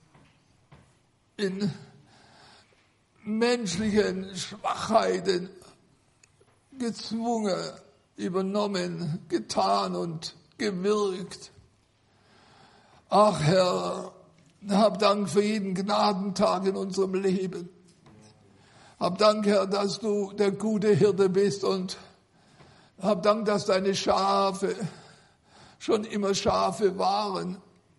[SPEAKER 2] in menschlichen Schwachheiten gezwungen, übernommen, getan und gewirkt. Ach, Herr, hab Dank für jeden Gnadentag in unserem Leben. Hab Dank, Herr, dass du der gute Hirte bist und hab Dank, dass deine Schafe schon immer Schafe waren.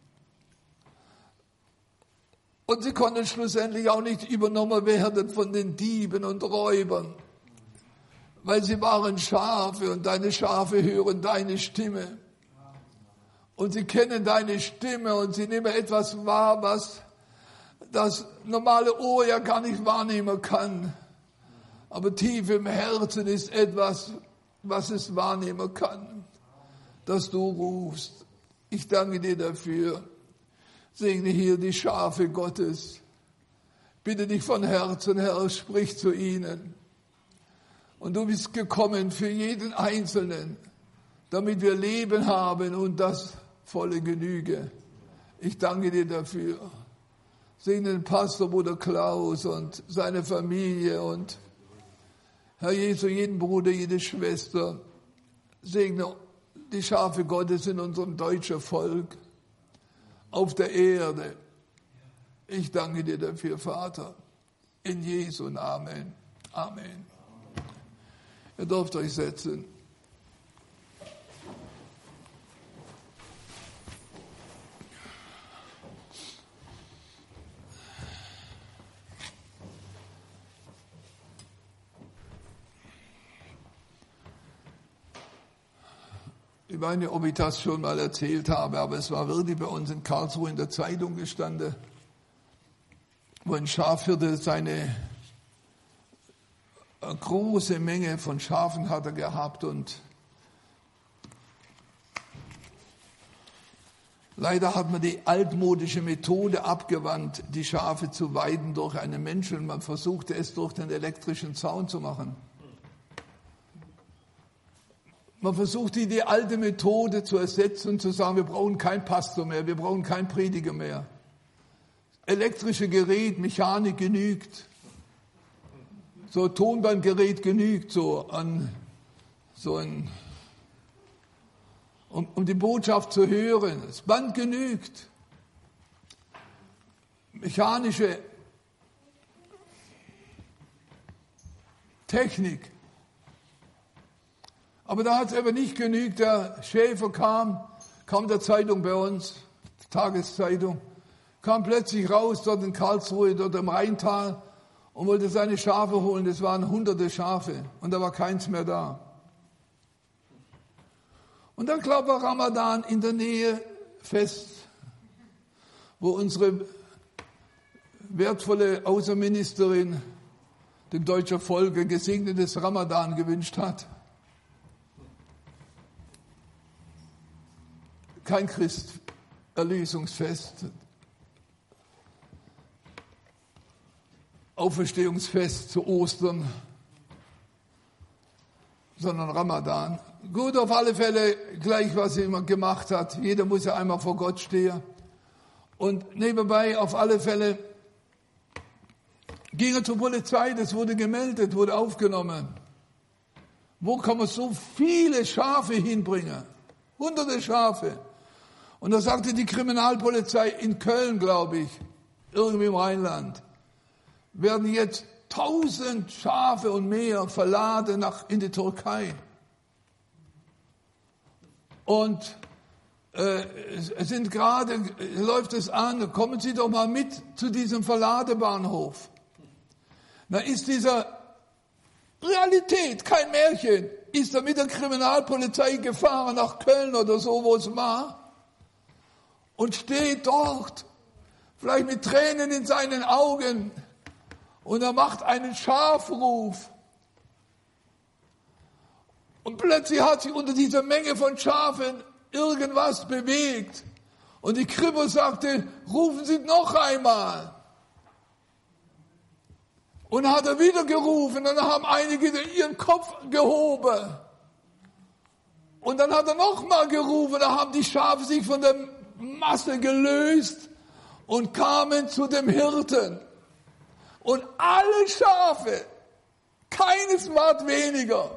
[SPEAKER 2] Und sie konnten schlussendlich auch nicht übernommen werden von den Dieben und Räubern, weil sie waren Schafe und deine Schafe hören deine Stimme. Und sie kennen deine Stimme und sie nehmen etwas wahr, was das normale Ohr ja gar nicht wahrnehmen kann. Aber tief im Herzen ist etwas, was es wahrnehmen kann, dass du rufst. Ich danke dir dafür. Segne hier die Schafe Gottes. Bitte dich von Herzen, Herr, sprich zu ihnen. Und du bist gekommen für jeden Einzelnen, damit wir Leben haben und das volle Genüge. Ich danke dir dafür. Segne den Pastor Bruder Klaus und seine Familie und Herr Jesu, jeden Bruder, jede Schwester. Segne die Schafe Gottes in unserem deutschen Volk auf der Erde. Ich danke dir dafür, Vater. In Jesu Namen. Amen. Ihr dürft euch setzen. Ich weiß nicht, ob ich das schon mal erzählt habe, aber es war wirklich bei uns in Karlsruhe in der Zeitung gestanden, wo ein Schafhirte seine große Menge von Schafen hat er gehabt und leider hat man die altmodische Methode abgewandt, die Schafe zu weiden durch einen Menschen. Man versuchte es durch den elektrischen Zaun zu machen. Man versucht die alte Methode zu ersetzen und zu sagen, wir brauchen keinen Pastor mehr, wir brauchen keinen Prediger mehr. Elektrische Gerät, Mechanik genügt. So Tonbandgerät genügt, um die Botschaft zu hören. Das Band genügt. Mechanische Technik. Aber da hat es aber nicht genügt. Der Schäfer kam der Zeitung bei uns, Tageszeitung, kam plötzlich raus dort in Karlsruhe, dort im Rheintal und wollte seine Schafe holen. Das waren hunderte Schafe und da war keins mehr da. Und dann, glaube ich, war Ramadan in der Nähe Fest, wo unsere wertvolle Außenministerin dem deutschen Volk ein gesegnetes Ramadan gewünscht hat. Kein Christ-Erlösungsfest, Auferstehungsfest zu Ostern, sondern Ramadan. Gut, auf alle Fälle gleich, was er immer gemacht hat. Jeder muss ja einmal vor Gott stehen. Und nebenbei, auf alle Fälle, ging er zur Polizei, das wurde gemeldet, wurde aufgenommen. Wo kann man so viele Schafe hinbringen? Hunderte Schafe. Und da sagte die Kriminalpolizei in Köln, glaube ich, irgendwie im Rheinland, werden jetzt 1000 Schafe und mehr verladen in die Türkei. Und läuft es an, kommen Sie doch mal mit zu diesem Verladebahnhof. Da ist dieser Realität, kein Märchen, ist er mit der Kriminalpolizei gefahren nach Köln oder so, wo es war, und steht dort, vielleicht mit Tränen in seinen Augen, und er macht einen Schafruf. Und plötzlich hat sich unter dieser Menge von Schafen irgendwas bewegt. Und die Kripo sagte, rufen Sie noch einmal. Und dann hat er wieder gerufen, und dann haben einige ihren Kopf gehoben. Und dann hat er nochmal gerufen, da haben die Schafe sich von der Masse gelöst und kamen zu dem Hirten. Und alle Schafe, keines Wort weniger,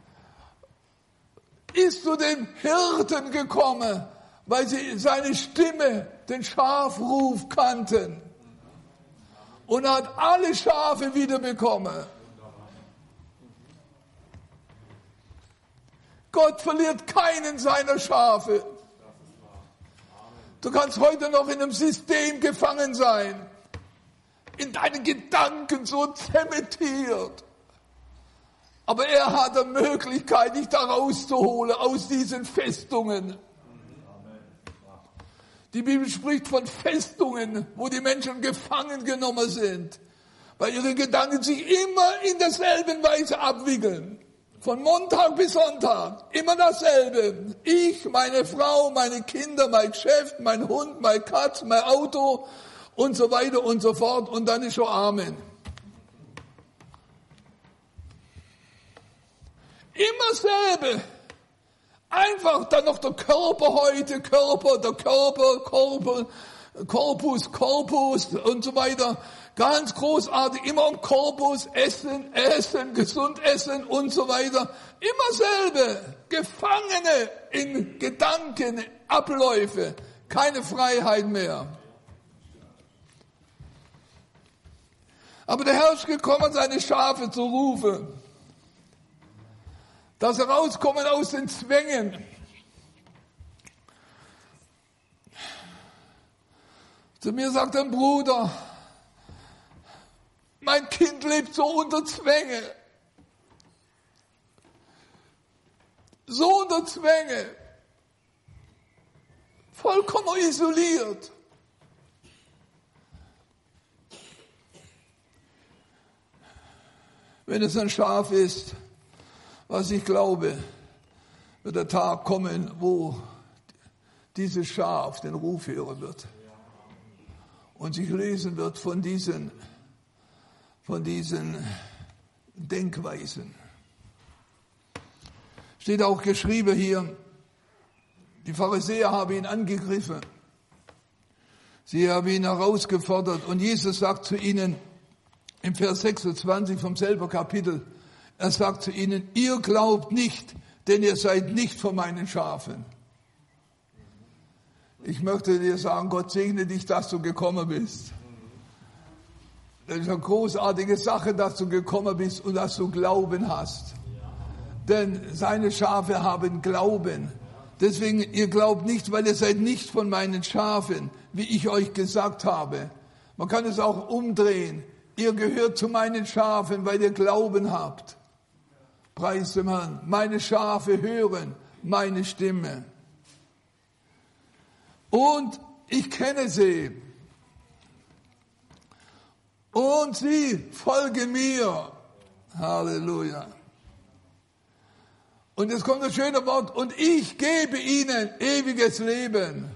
[SPEAKER 2] ist zu dem Hirten gekommen, weil sie seine Stimme, den Schafruf kannten. Und er hat alle Schafe wiederbekommen. Gott verliert keinen seiner Schafe. Du kannst heute noch in einem System gefangen sein, in deinen Gedanken so zementiert. Aber er hat die Möglichkeit, dich da rauszuholen aus diesen Festungen. Die Bibel spricht von Festungen, wo die Menschen gefangen genommen sind, weil ihre Gedanken sich immer in derselben Weise abwickeln. Von Montag bis Sonntag. Immer dasselbe. Ich, meine Frau, meine Kinder, mein Geschäft, mein Hund, mein Katz, mein Auto und so weiter und so fort. Und dann ist schon Amen. Immer dasselbe. Einfach dann noch der Körper heute, Korpus und so weiter. Ganz großartig, immer im Korpus, essen, gesund essen und so weiter. Immer selbe, Gefangene in Gedanken, Abläufe, keine Freiheit mehr. Aber der Herr ist gekommen, seine Schafe zu rufen, dass sie rauskommen aus den Zwängen. Zu mir sagt ein Bruder, mein Kind lebt so unter Zwänge. So unter Zwänge. Vollkommen isoliert. Wenn es ein Schaf ist, was ich glaube, wird der Tag kommen, wo dieses Schaf den Ruf hören wird. Und sich lösen wird von diesen Denkweisen. Steht auch geschrieben hier, die Pharisäer haben ihn angegriffen. Sie haben ihn herausgefordert und Jesus sagt zu ihnen im Vers 26 vom selben Kapitel, er sagt zu ihnen, ihr glaubt nicht, denn ihr seid nicht von meinen Schafen. Ich möchte dir sagen, Gott segne dich, dass du gekommen bist. Das ist eine großartige Sache, dass du gekommen bist und dass du Glauben hast. Denn seine Schafe haben Glauben. Deswegen, ihr glaubt nicht, weil ihr seid nicht von meinen Schafen, wie ich euch gesagt habe. Man kann es auch umdrehen. Ihr gehört zu meinen Schafen, weil ihr Glauben habt. Preis dem Herrn. Meine Schafe hören meine Stimme. Und ich kenne sie. Und sie folgen mir. Halleluja. Und jetzt kommt das schöne Wort. Und ich gebe ihnen ewiges Leben.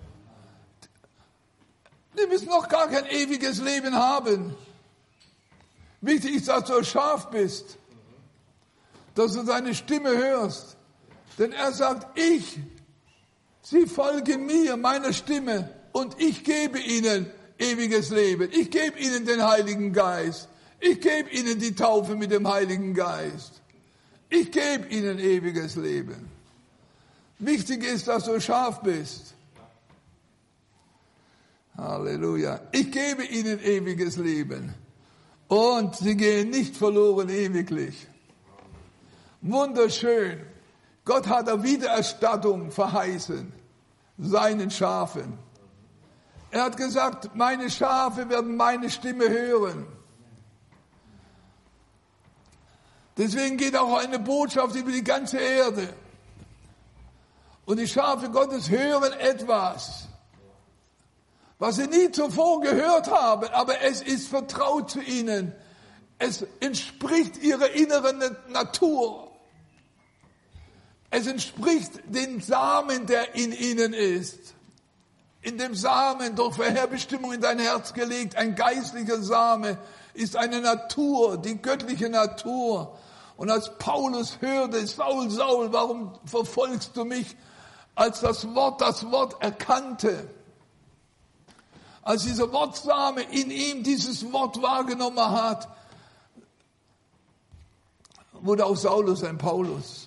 [SPEAKER 2] Die müssen noch gar kein ewiges Leben haben. Wichtig ist, dass du ein Schaf bist. Dass du seine Stimme hörst. Denn er sagt, sie folgen mir, meiner Stimme. Und ich gebe ihnen ewiges Leben. Ich gebe ihnen den Heiligen Geist. Ich gebe ihnen die Taufe mit dem Heiligen Geist. Ich gebe ihnen ewiges Leben. Wichtig ist, dass du Schaf bist. Halleluja. Ich gebe ihnen ewiges Leben. Und sie gehen nicht verloren ewiglich. Wunderschön. Gott hat eine Wiedererstattung verheißen. Seinen Schafen. Er hat gesagt, meine Schafe werden meine Stimme hören. Deswegen geht auch eine Botschaft über die ganze Erde. Und die Schafe Gottes hören etwas, was sie nie zuvor gehört haben, aber es ist vertraut zu ihnen. Es entspricht ihrer inneren Natur. Es entspricht dem Samen, der in ihnen ist. In dem Samen, durch Vorherbestimmung in dein Herz gelegt, ein geistlicher Same, ist eine Natur, die göttliche Natur. Und als Paulus hörte, Saul, Saul, warum verfolgst du mich? Als das Wort erkannte, als dieser Wortsame in ihm dieses Wort wahrgenommen hat, wurde auch Saulus ein Paulus.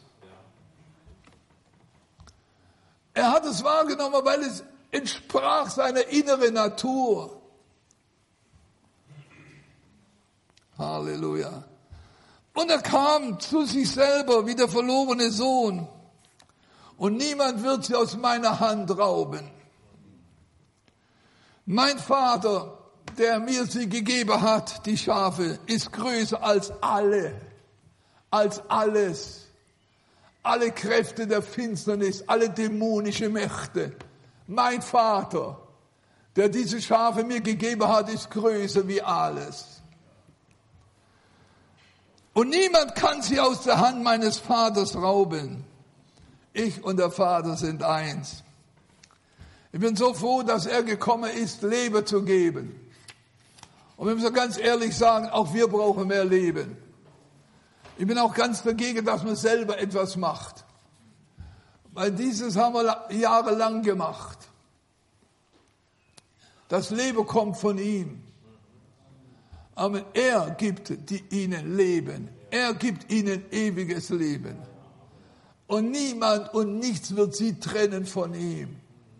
[SPEAKER 2] Er hat es wahrgenommen, weil es entsprach seiner inneren Natur. Halleluja. Und er kam zu sich selber wie der verlorene Sohn. Und niemand wird sie aus meiner Hand rauben. Mein Vater, der mir sie gegeben hat, die Schafe, ist größer als alle, als alles. Alle Kräfte der Finsternis, alle dämonische Mächte. Mein Vater, der diese Schafe mir gegeben hat, ist größer wie alles. Und niemand kann sie aus der Hand meines Vaters rauben. Ich und der Vater sind eins. Ich bin so froh, dass er gekommen ist, Leben zu geben. Und wir müssen ganz ehrlich sagen, auch wir brauchen mehr Leben. Ich bin auch ganz dagegen, dass man selber etwas macht. Weil dieses haben wir jahrelang gemacht. Das Leben kommt von ihm. Aber er gibt ihnen Leben. Er gibt ihnen ewiges Leben. Und niemand und nichts wird sie trennen von ihm.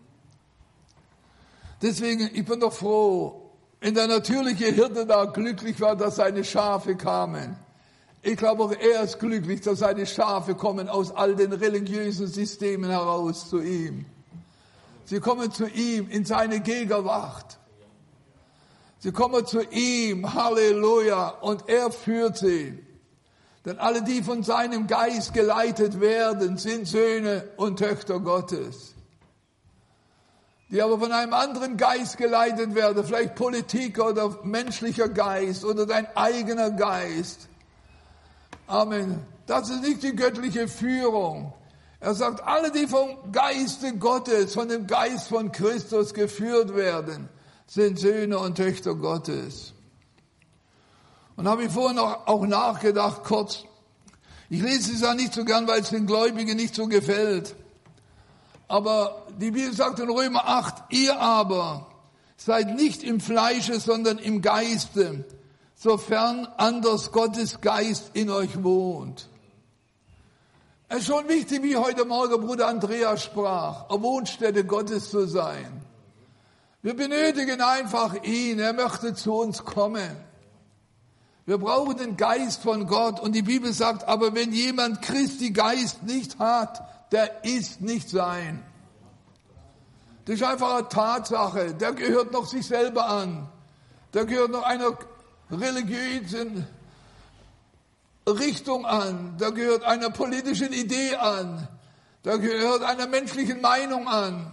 [SPEAKER 2] Deswegen, ich bin doch froh, wenn der natürliche Hirte da glücklich war, dass seine Schafe kamen. Ich glaube auch, er ist glücklich, dass seine Schafe kommen aus all den religiösen Systemen heraus zu ihm. Sie kommen zu ihm in seine Gegenwart. Sie kommen zu ihm, Halleluja, und er führt sie. Denn alle, die von seinem Geist geleitet werden, sind Söhne und Töchter Gottes. Die aber von einem anderen Geist geleitet werden, vielleicht Politik oder menschlicher Geist oder dein eigener Geist. Amen. Das ist nicht die göttliche Führung. Er sagt, alle, die vom Geiste Gottes, von dem Geist von Christus geführt werden, sind Söhne und Töchter Gottes. Und habe ich vorhin auch nachgedacht, kurz. Ich lese es ja nicht so gern, weil es den Gläubigen nicht so gefällt. Aber die Bibel sagt in Römer 8, ihr aber seid nicht im Fleische, sondern im Geiste, sofern anders Gottes Geist in euch wohnt. Es ist schon wichtig, wie heute Morgen Bruder Andreas sprach, eine Wohnstätte Gottes zu sein. Wir benötigen einfach ihn, er möchte zu uns kommen. Wir brauchen den Geist von Gott und die Bibel sagt, aber wenn jemand Christi Geist nicht hat, der ist nicht sein. Das ist einfach eine Tatsache, der gehört noch sich selber an. Der gehört noch einer religiösen Richtung an, der gehört einer politischen Idee an, der gehört einer menschlichen Meinung an.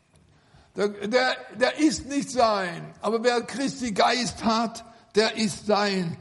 [SPEAKER 2] Der ist nicht sein, aber wer Christi Geist hat, der ist sein.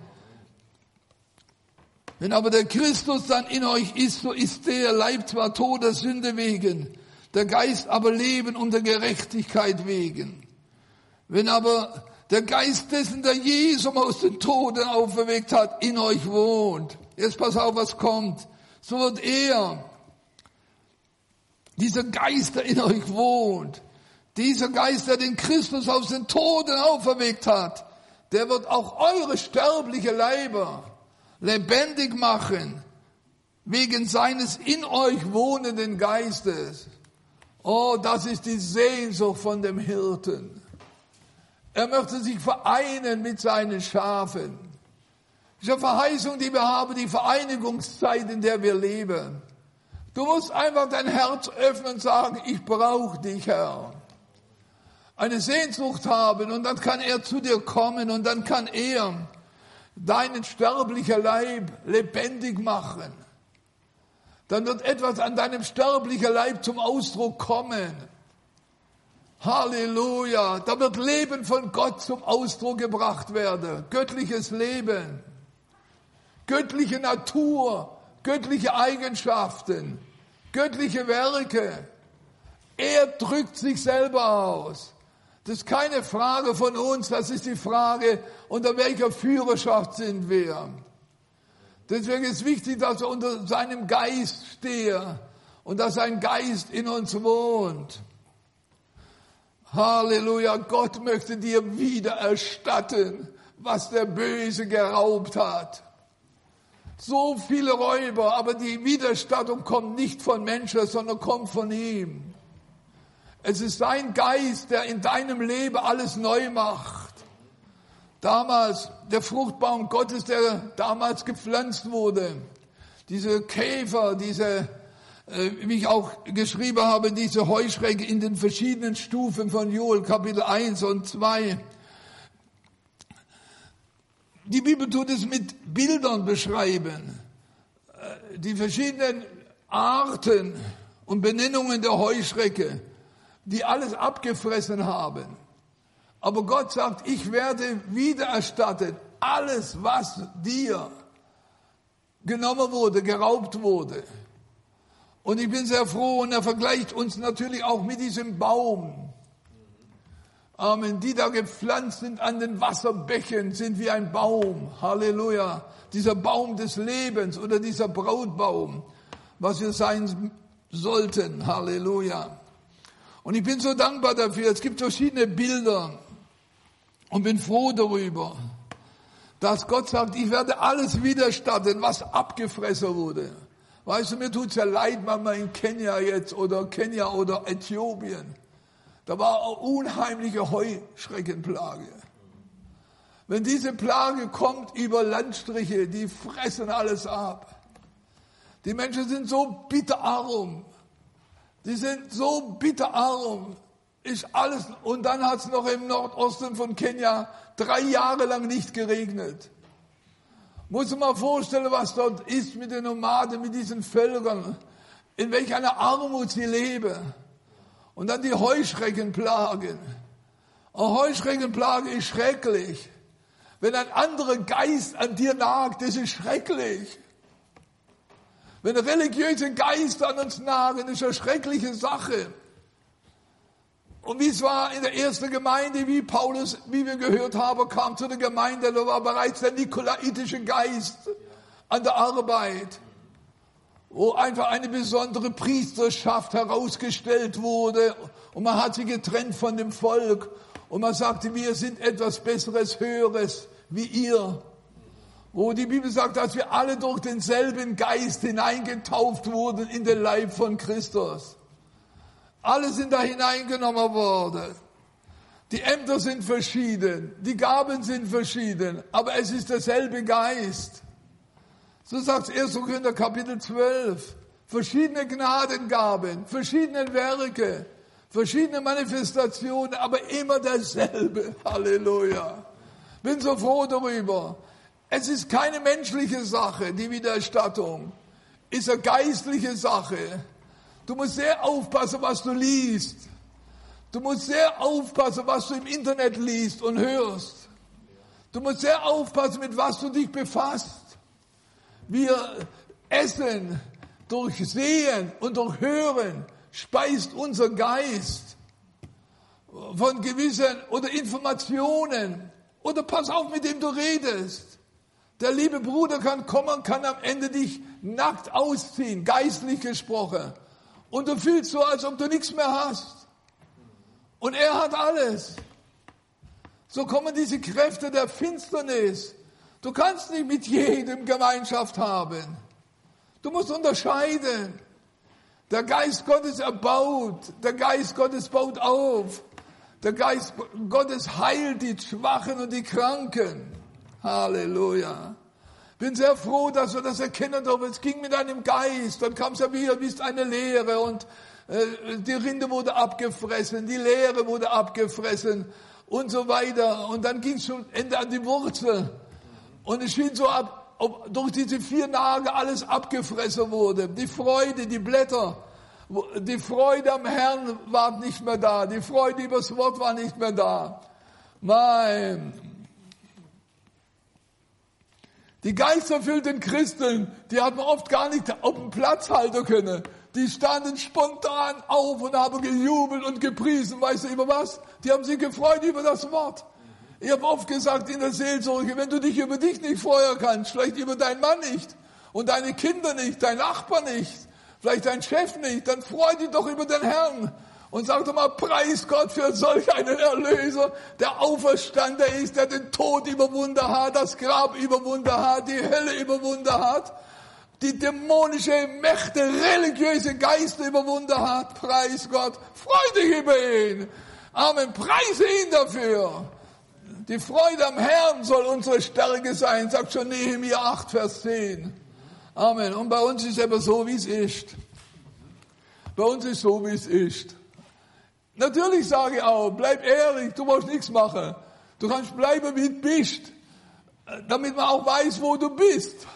[SPEAKER 2] Wenn aber der Christus dann in euch ist, so ist der Leib zwar Tod der Sünde wegen, der Geist aber Leben um der Gerechtigkeit wegen. Wenn aber der Geist dessen, der Jesus aus den Toten auferweckt hat, in euch wohnt. Jetzt pass auf, was kommt. So wird er, dieser Geist, der in euch wohnt, dieser Geist, der den Christus aus den Toten auferweckt hat, der wird auch eure sterbliche Leiber lebendig machen, wegen seines in euch wohnenden Geistes. Oh, das ist die Sehnsucht von dem Hirten. Er möchte sich vereinen mit seinen Schafen. Das ist eine Verheißung, die wir haben, die Vereinigungszeit, in der wir leben. Du musst einfach dein Herz öffnen und sagen, ich brauche dich, Herr. Eine Sehnsucht haben und dann kann er zu dir kommen und dann kann er deinen sterblichen Leib lebendig machen. Dann wird etwas an deinem sterblichen Leib zum Ausdruck kommen. Halleluja, da wird Leben von Gott zum Ausdruck gebracht werden. Göttliches Leben, göttliche Natur, göttliche Eigenschaften, göttliche Werke. Er drückt sich selber aus. Das ist keine Frage von uns, das ist die Frage, unter welcher Führerschaft sind wir. Deswegen ist wichtig, dass er unter seinem Geist stehe und dass sein Geist in uns wohnt. Halleluja, Gott möchte dir wieder erstatten, was der Böse geraubt hat. So viele Räuber, aber die Wiederstattung kommt nicht von Menschen, sondern kommt von ihm. Es ist sein Geist, der in deinem Leben alles neu macht. Damals, der Fruchtbaum Gottes, der damals gepflanzt wurde, diese Käfer, wie ich auch geschrieben habe, diese Heuschrecke in den verschiedenen Stufen von Joel, Kapitel 1 und 2. Die Bibel tut es mit Bildern beschreiben. Die verschiedenen Arten und Benennungen der Heuschrecke, die alles abgefressen haben. Aber Gott sagt, ich werde wiedererstatten alles, was dir genommen wurde, geraubt wurde. Und ich bin sehr froh, und er vergleicht uns natürlich auch mit diesem Baum. Amen. Die da gepflanzt sind an den Wasserbächen, sind wie ein Baum. Halleluja. Dieser Baum des Lebens oder dieser Brautbaum, was wir sein sollten. Halleluja. Und ich bin so dankbar dafür. Es gibt verschiedene Bilder und bin froh darüber, dass Gott sagt, ich werde alles widerstatten, was abgefressen wurde. Weißt du, mir tut's ja leid, manchmal in Kenia jetzt oder Äthiopien. Da war eine unheimliche Heuschreckenplage. Wenn diese Plage kommt über Landstriche, die fressen alles ab. Die Menschen sind so bitterarm. Die sind so bitterarm. Ist alles. Und dann hat es noch im Nordosten von Kenia 3 Jahre lang nicht geregnet. Muss man mal vorstellen, was dort ist mit den Nomaden, mit diesen Völkern. In welch einer Armut sie leben. Und dann die Heuschreckenplagen. Eine Heuschreckenplage ist schrecklich. Wenn ein anderer Geist an dir nagt, das ist schrecklich. Wenn religiöse Geister an uns nagen, ist eine schreckliche Sache. Und wie es war in der ersten Gemeinde, wie Paulus, wie wir gehört haben, kam zu der Gemeinde, da war bereits der nikolaitische Geist an der Arbeit, wo einfach eine besondere Priesterschaft herausgestellt wurde und man hat sie getrennt von dem Volk und man sagte, wir sind etwas Besseres, Höheres wie ihr. Wo die Bibel sagt, dass wir alle durch denselben Geist hineingetauft wurden in den Leib von Christus. Alle sind da hineingenommen worden. Die Ämter sind verschieden, die Gaben sind verschieden, aber es ist derselbe Geist. So sagt es 1. Korinther Kapitel 12. Verschiedene Gnadengaben, verschiedene Werke, verschiedene Manifestationen, aber immer derselbe. Halleluja. Bin so froh darüber. Es ist keine menschliche Sache, die Wiedererstattung. Ist eine geistliche Sache. Du musst sehr aufpassen, was du liest. Du musst sehr aufpassen, was du im Internet liest und hörst. Du musst sehr aufpassen, mit was du dich befasst. Wir essen durch Sehen und durch Hören, speist unser Geist von gewissen oder Informationen. Oder pass auf, mit dem du redest. Der liebe Bruder kann kommen, kann am Ende dich nackt ausziehen, geistlich gesprochen. Und du fühlst so, als ob du nichts mehr hast. Und er hat alles. So kommen diese Kräfte der Finsternis. Du kannst nicht mit jedem Gemeinschaft haben. Du musst unterscheiden. Der Geist Gottes erbaut. Der Geist Gottes baut auf. Der Geist Gottes heilt die Schwachen und die Kranken. Halleluja. Bin sehr froh, dass wir das erkennen dürfen. Es ging mit einem Geist, dann kam es ja wieder, wie ist eine Leere und die Rinde wurde abgefressen, die Leere wurde abgefressen und so weiter. Und dann ging es schon Ende an die Wurzel. Und es schien so ab, ob durch diese 4 Tage alles abgefressen wurde. Die Freude, die Blätter, die Freude am Herrn war nicht mehr da. Die Freude über das Wort war nicht mehr da. Die geisterfüllten Christen, die hat man oft gar nicht auf den Platz halten können. Die standen spontan auf und haben gejubelt und gepriesen. Weißt du über was? Die haben sich gefreut über das Wort. Ich habe oft gesagt in der Seelsorge, wenn du dich über dich nicht freuen kannst, vielleicht über deinen Mann nicht und deine Kinder nicht, dein Nachbar nicht, vielleicht dein Chef nicht, dann freu dich doch über den Herrn. Und sag doch mal, preis Gott für solch einen Erlöser, der auferstanden ist, der den Tod überwunden hat, das Grab überwunden hat, die Hölle überwunden hat, die dämonische Mächte, religiöse Geister überwunden hat. Preis Gott, freu dich über ihn. Amen, preise ihn dafür. Die Freude am Herrn soll unsere Stärke sein, sagt schon Nehemia 8, Vers 10. Amen. Und bei uns ist es aber so, wie es ist. Bei uns ist es so, wie es ist. Natürlich sage ich auch, bleib ehrlich, du musst nichts machen. Du kannst bleiben, wie du bist, damit man auch weiß, wo du bist.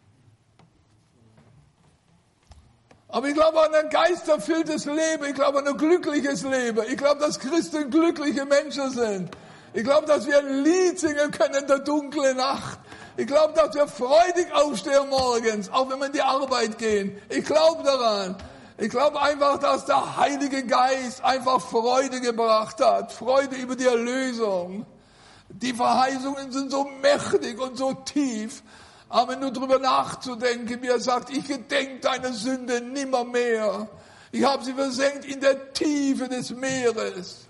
[SPEAKER 2] Aber ich glaube an ein geisterfülltes Leben, ich glaube an ein glückliches Leben. Ich glaube, dass Christen glückliche Menschen sind. Ich glaube, dass wir ein Lied singen können in der dunklen Nacht, Ich glaube, dass wir freudig aufstehen morgens, auch wenn wir in die Arbeit gehen. Ich glaube daran. Ich glaube einfach, dass der Heilige Geist einfach Freude gebracht hat. Freude über die Erlösung. Die Verheißungen sind so mächtig und so tief. Aber nur drüber nachzudenken, wie er sagt, ich gedenke deiner Sünde nimmermehr. Ich habe sie versenkt in der Tiefe des Meeres.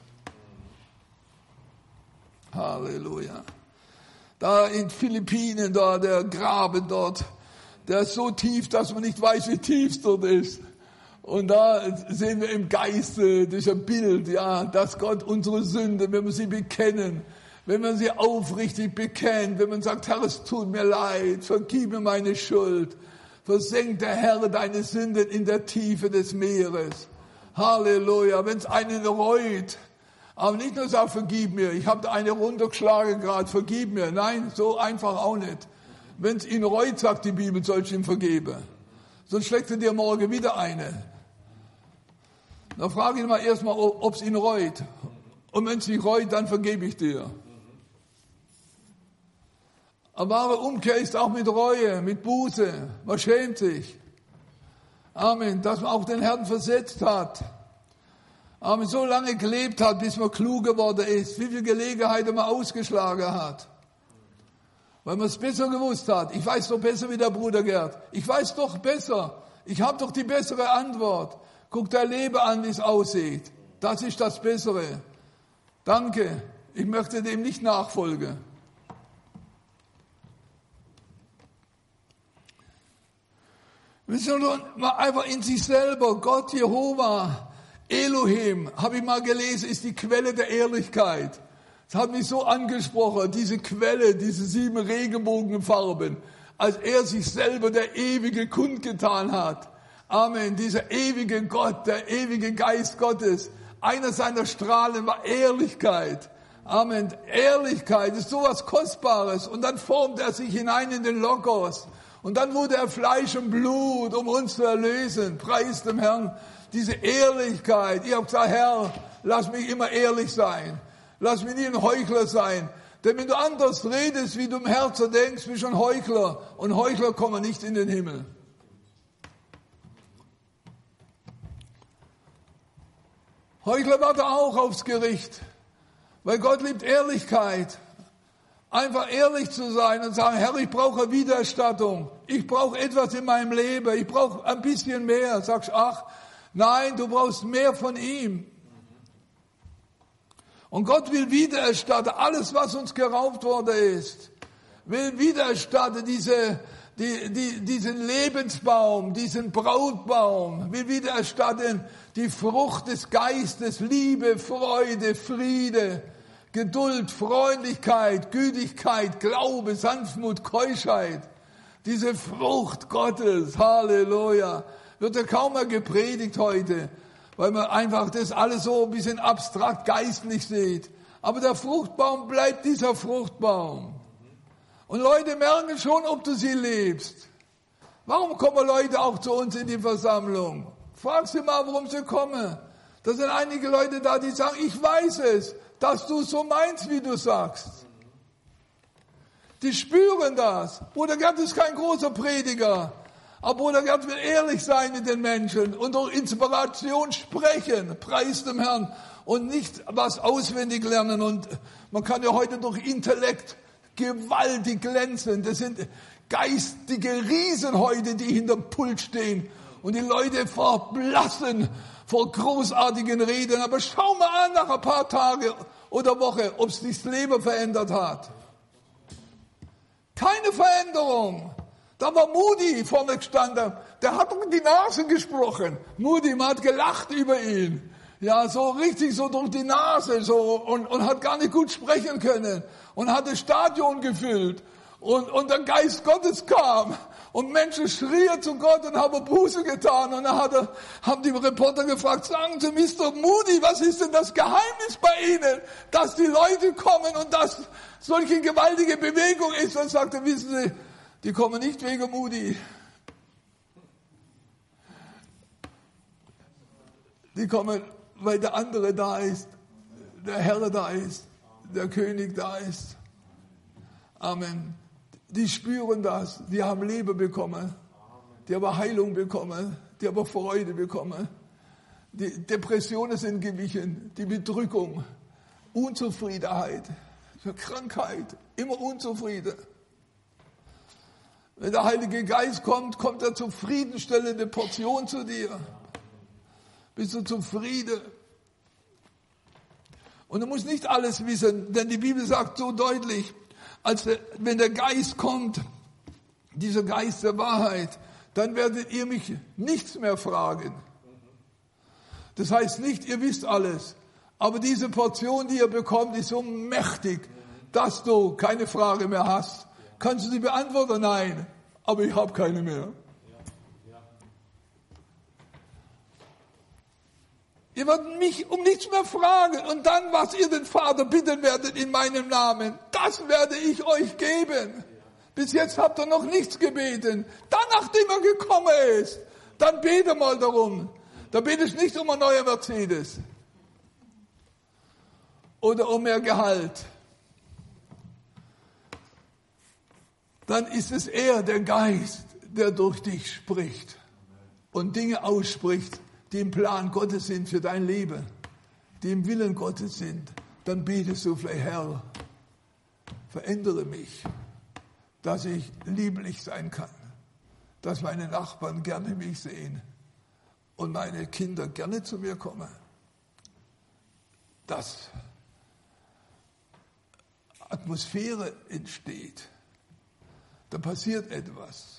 [SPEAKER 2] Halleluja. Da in Philippinen, da der Graben dort, der ist so tief, dass man nicht weiß, wie tief es dort ist. Und da sehen wir im Geiste durch ein Bild, ja, dass Gott unsere Sünde, wenn wir sie bekennen, wenn man sie aufrichtig bekennt, wenn man sagt, Herr, es tut mir leid, vergib mir meine Schuld, versenkt der Herr deine Sünden in der Tiefe des Meeres. Halleluja. Wenn es einen reut, aber nicht nur sagt, vergib mir, ich habe da eine runtergeschlagen gerade, vergib mir. Nein, so einfach auch nicht. Wenn es ihn reut, sagt die Bibel, sollst du ihm vergeben. Sonst schlägt er dir morgen wieder eine. Dann frage ich ihn mal erstmal, ob es ihn reut. Und wenn es nicht reut, dann vergebe ich dir. Aber wahre Umkehr ist auch mit Reue, mit Buße. Man schämt sich. Amen. Dass man auch den Herrn versetzt hat. Amen. So lange gelebt hat, bis man klug geworden ist. Wie viele Gelegenheiten man ausgeschlagen hat. Weil man es besser gewusst hat. Ich weiß doch besser wie der Bruder Gerd. Ich weiß doch besser. Ich habe doch die bessere Antwort. Guck dein Leben an, wie es aussieht. Das ist das Bessere. Danke. Ich möchte dem nicht nachfolgen. Wir sind einfach in sich selber. Gott, Jehova, Elohim, habe ich mal gelesen, ist die Quelle der Ehrlichkeit. Das hat mich so angesprochen, diese Quelle, diese 7 Regenbogenfarben, als er sich selber der Ewige kundgetan hat. Amen. Dieser ewige Gott, der ewige Geist Gottes. Einer seiner Strahlen war Ehrlichkeit. Amen. Ehrlichkeit ist sowas Kostbares. Und dann formt er sich hinein in den Logos. Und dann wurde er Fleisch und Blut, um uns zu erlösen. Preis dem Herrn. Diese Ehrlichkeit. Ich habe gesagt, Herr, lass mich immer ehrlich sein. Lass mich nie ein Heuchler sein. Denn wenn du anders redest, wie du im Herzen denkst, bist du ein Heuchler. Und Heuchler kommen nicht in den Himmel. Heuchler warten auch aufs Gericht. Weil Gott liebt Ehrlichkeit. Einfach ehrlich zu sein und sagen, Herr, ich brauche Widerstattung. Ich brauche etwas in meinem Leben. Ich brauche ein bisschen mehr. Sagst, ach, nein, du brauchst mehr von ihm. Und Gott will wiedererstatten, alles, was uns geraubt worden ist. Will wiedererstatten, diesen Lebensbaum, diesen Brautbaum. Will wiedererstatten, die Frucht des Geistes, Liebe, Freude, Friede, Geduld, Freundlichkeit, Gütigkeit, Glaube, Sanftmut, Keuschheit. Diese Frucht Gottes, Halleluja, wird ja kaum mehr gepredigt heute, weil man einfach das alles so ein bisschen abstrakt geistlich sieht. Aber der Fruchtbaum bleibt dieser Fruchtbaum. Und Leute merken schon, ob du sie lebst. Warum kommen Leute auch zu uns in die Versammlung? Frag sie mal, warum sie kommen. Da sind einige Leute da, die sagen, ich weiß es, dass du so meinst, wie du sagst. Die spüren das. Bruder Gerd ist kein großer Prediger. Aber Bruder Gerd will ehrlich sein mit den Menschen und durch Inspiration sprechen, preis dem Herrn. Und nicht was auswendig lernen. Und man kann ja heute durch Intellekt gewaltig glänzen. Das sind geistige Riesen heute, die hinterm Pult stehen. Und die Leute verblassen vor großartigen Reden. Aber schau mal an nach ein paar Tagen oder Woche, ob es das Leben verändert hat. Keine Veränderung. Da war Moody vorne gestanden. Der hat durch die Nase gesprochen. Moody, man hat gelacht über ihn. Ja, so richtig so durch die Nase so und hat gar nicht gut sprechen können. Und hat das Stadion gefüllt. Und der Geist Gottes kam. Und Menschen schrien zu Gott und haben Buße getan. Und dann haben die Reporter gefragt, sagen Sie, Mr. Moody, was ist denn das Geheimnis bei Ihnen, dass die Leute kommen und dass solche gewaltige Bewegung ist? Und sagte, wissen Sie, die kommen nicht wegen Moody. Die kommen, weil der andere da ist, der Herr da ist, der König da ist. Amen. die spüren das, die haben Leben bekommen, die haben Heilung bekommen, die haben Freude bekommen. Die Depressionen sind gewichen, die Bedrückung, Unzufriedenheit, Krankheit, immer unzufrieden. Wenn der Heilige Geist kommt, kommt er zufriedenstellende Portion zu dir. Bist du zufrieden? Und du musst nicht alles wissen, denn die Bibel sagt so deutlich, wenn der Geist kommt, dieser Geist der Wahrheit, dann werdet ihr mich nichts mehr fragen. Das heißt nicht, ihr wisst alles, aber diese Portion, die ihr bekommt, ist so mächtig, dass du keine Frage mehr hast. Kannst du sie beantworten? Nein, aber ich habe keine mehr. Ihr werdet mich um nichts mehr fragen. Und dann, was ihr den Vater bitten werdet in meinem Namen, das werde ich euch geben. Bis jetzt habt ihr noch nichts gebeten. Dann, nachdem er gekommen ist, dann bete mal darum. Da betest nicht um ein neuer Mercedes. Oder um mehr Gehalt. Dann ist es er, der Geist, der durch dich spricht. Und Dinge ausspricht, die im Plan Gottes sind für dein Leben, die im Willen Gottes sind, dann betest du vielleicht, Herr, verändere mich, dass ich lieblich sein kann, dass meine Nachbarn gerne mich sehen und meine Kinder gerne zu mir kommen. Dass Atmosphäre entsteht, da passiert etwas.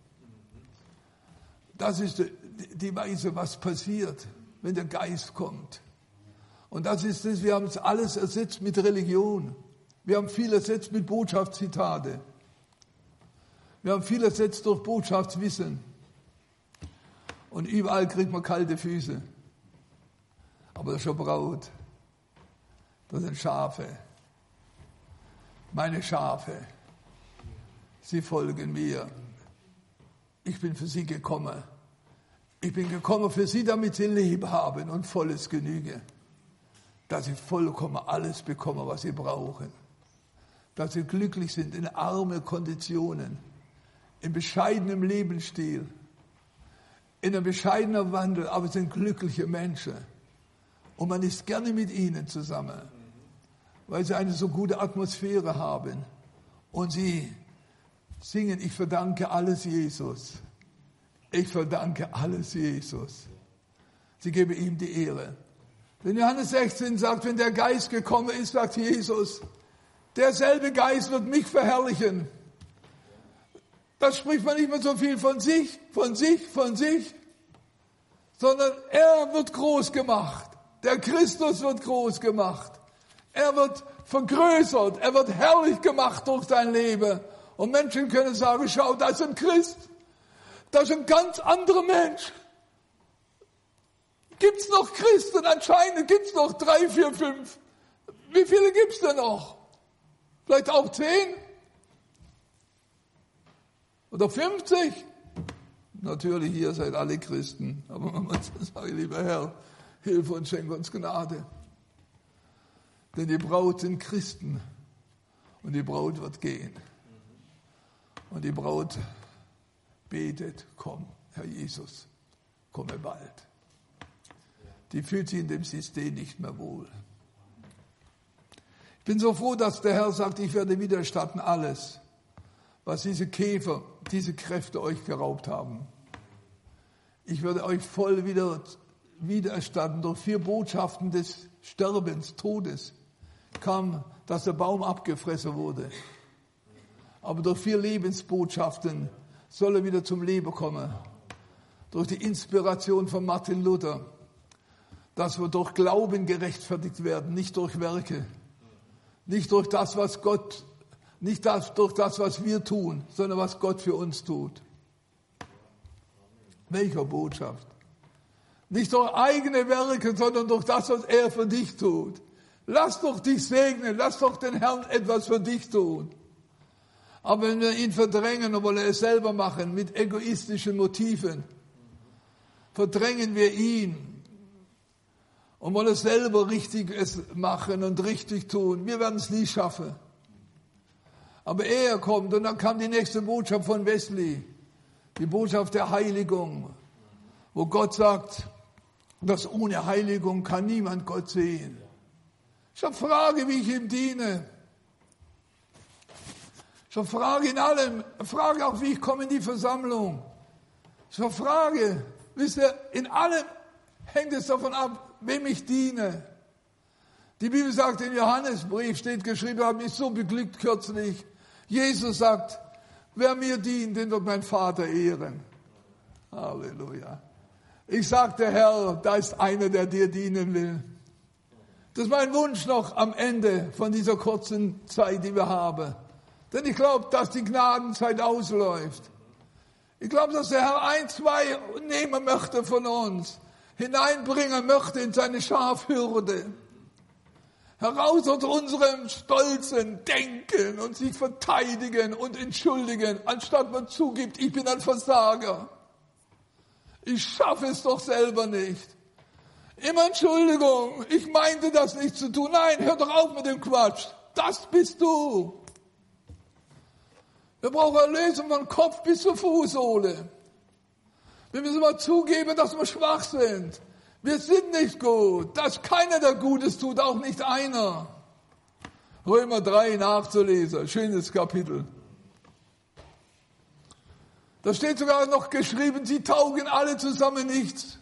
[SPEAKER 2] Das ist die Weise, was passiert, wenn der Geist kommt. Und das ist es, wir haben es alles ersetzt mit Religion. Wir haben viel ersetzt mit Botschaftszitate. Wir haben viel ersetzt durch Botschaftswissen. Und überall kriegt man kalte Füße. Aber das ist schon Braut. Das sind Schafe. Meine Schafe. Sie folgen mir. Ich bin für sie gekommen. Ich bin gekommen für sie, damit sie Leben haben und volles Genüge. Dass sie vollkommen alles bekommen, was sie brauchen. Dass sie glücklich sind in armen Konditionen, in bescheidenem Lebensstil, in einem bescheidenen Wandel, aber sind glückliche Menschen. Und man ist gerne mit ihnen zusammen, weil sie eine so gute Atmosphäre haben. Und sie singen, ich verdanke alles Jesus. Ich verdanke alles Jesus. Sie geben ihm die Ehre. Denn Johannes 16 sagt, wenn der Geist gekommen ist, sagt Jesus, derselbe Geist wird mich verherrlichen. Da spricht man nicht mehr so viel von sich, sondern er wird groß gemacht. Der Christus wird groß gemacht. Er wird vergrößert, er wird herrlich gemacht durch sein Leben. Und Menschen können sagen, schau, das ist ein Christ. Das ist ein ganz anderer Mensch. Gibt's noch Christen? Anscheinend gibt's noch 3, 4, 5. Wie viele gibt's denn noch? Vielleicht auch 10? Oder 50? Natürlich, ihr seid alle Christen. Aber man muss sagen, lieber Herr, hilf uns, schenk uns Gnade. Denn die Braut sind Christen. Und die Braut wird gehen. Und die Braut betet, komm, Herr Jesus, komme bald. Die fühlt sich in dem System nicht mehr wohl. Ich bin so froh, dass der Herr sagt, ich werde widerstatten alles, was diese Käfer, diese Kräfte euch geraubt haben. Ich werde euch voll widererstatten. Durch 4 Botschaften des Sterbens, Todes, kam, dass der Baum abgefressen wurde. Aber durch 4 Lebensbotschaften soll er wieder zum Leben kommen. Durch die Inspiration von Martin Luther. Dass wir durch Glauben gerechtfertigt werden, nicht durch Werke. Nicht durch das, was Gott, nicht durch das, was wir tun, sondern was Gott für uns tut. Welcher Botschaft? Nicht durch eigene Werke, sondern durch das, was er für dich tut. Lass doch dich segnen, lass doch den Herrn etwas für dich tun. Aber wenn wir ihn verdrängen und wollen es selber machen, mit egoistischen Motiven, verdrängen wir ihn und wollen es selber richtig machen und richtig tun. Wir werden es nie schaffen. Aber er kommt und dann kam die nächste Botschaft von Wesley, die Botschaft der Heiligung, wo Gott sagt, dass ohne Heiligung kann niemand Gott sehen. Ich habe Frage, wie ich ihm diene. Ich habe Frage in allem. Frage auch, wie ich komme in die Versammlung. Ich habe Frage, wisst ihr, in allem hängt es davon ab, wem ich diene. Die Bibel sagt, im Johannesbrief steht geschrieben, habe mich so beglückt kürzlich. Jesus sagt, wer mir dient, den wird mein Vater ehren. Halleluja. Ich sagte, Herr, da ist einer, der dir dienen will. Das ist mein Wunsch noch am Ende von dieser kurzen Zeit, die wir haben. Denn ich glaube, dass die Gnadenzeit ausläuft. Ich glaube, dass der Herr 1, 2 nehmen möchte von uns, hineinbringen möchte in seine Schafhürde. Heraus aus unserem stolzen Denken und sich verteidigen und entschuldigen, anstatt man zugibt, ich bin ein Versager. Ich schaffe es doch selber nicht. Immer Entschuldigung, ich meinte das nicht zu tun. Nein, hör doch auf mit dem Quatsch. Das bist du. Wir brauchen Erlösung von Kopf bis zur Fußsohle. Wir müssen mal zugeben, dass wir schwach sind. Wir sind nicht gut. Dass keiner, der Gutes tut, auch nicht einer. Römer 3 nachzulesen, schönes Kapitel. Da steht sogar noch geschrieben, sie taugen alle zusammen nichts.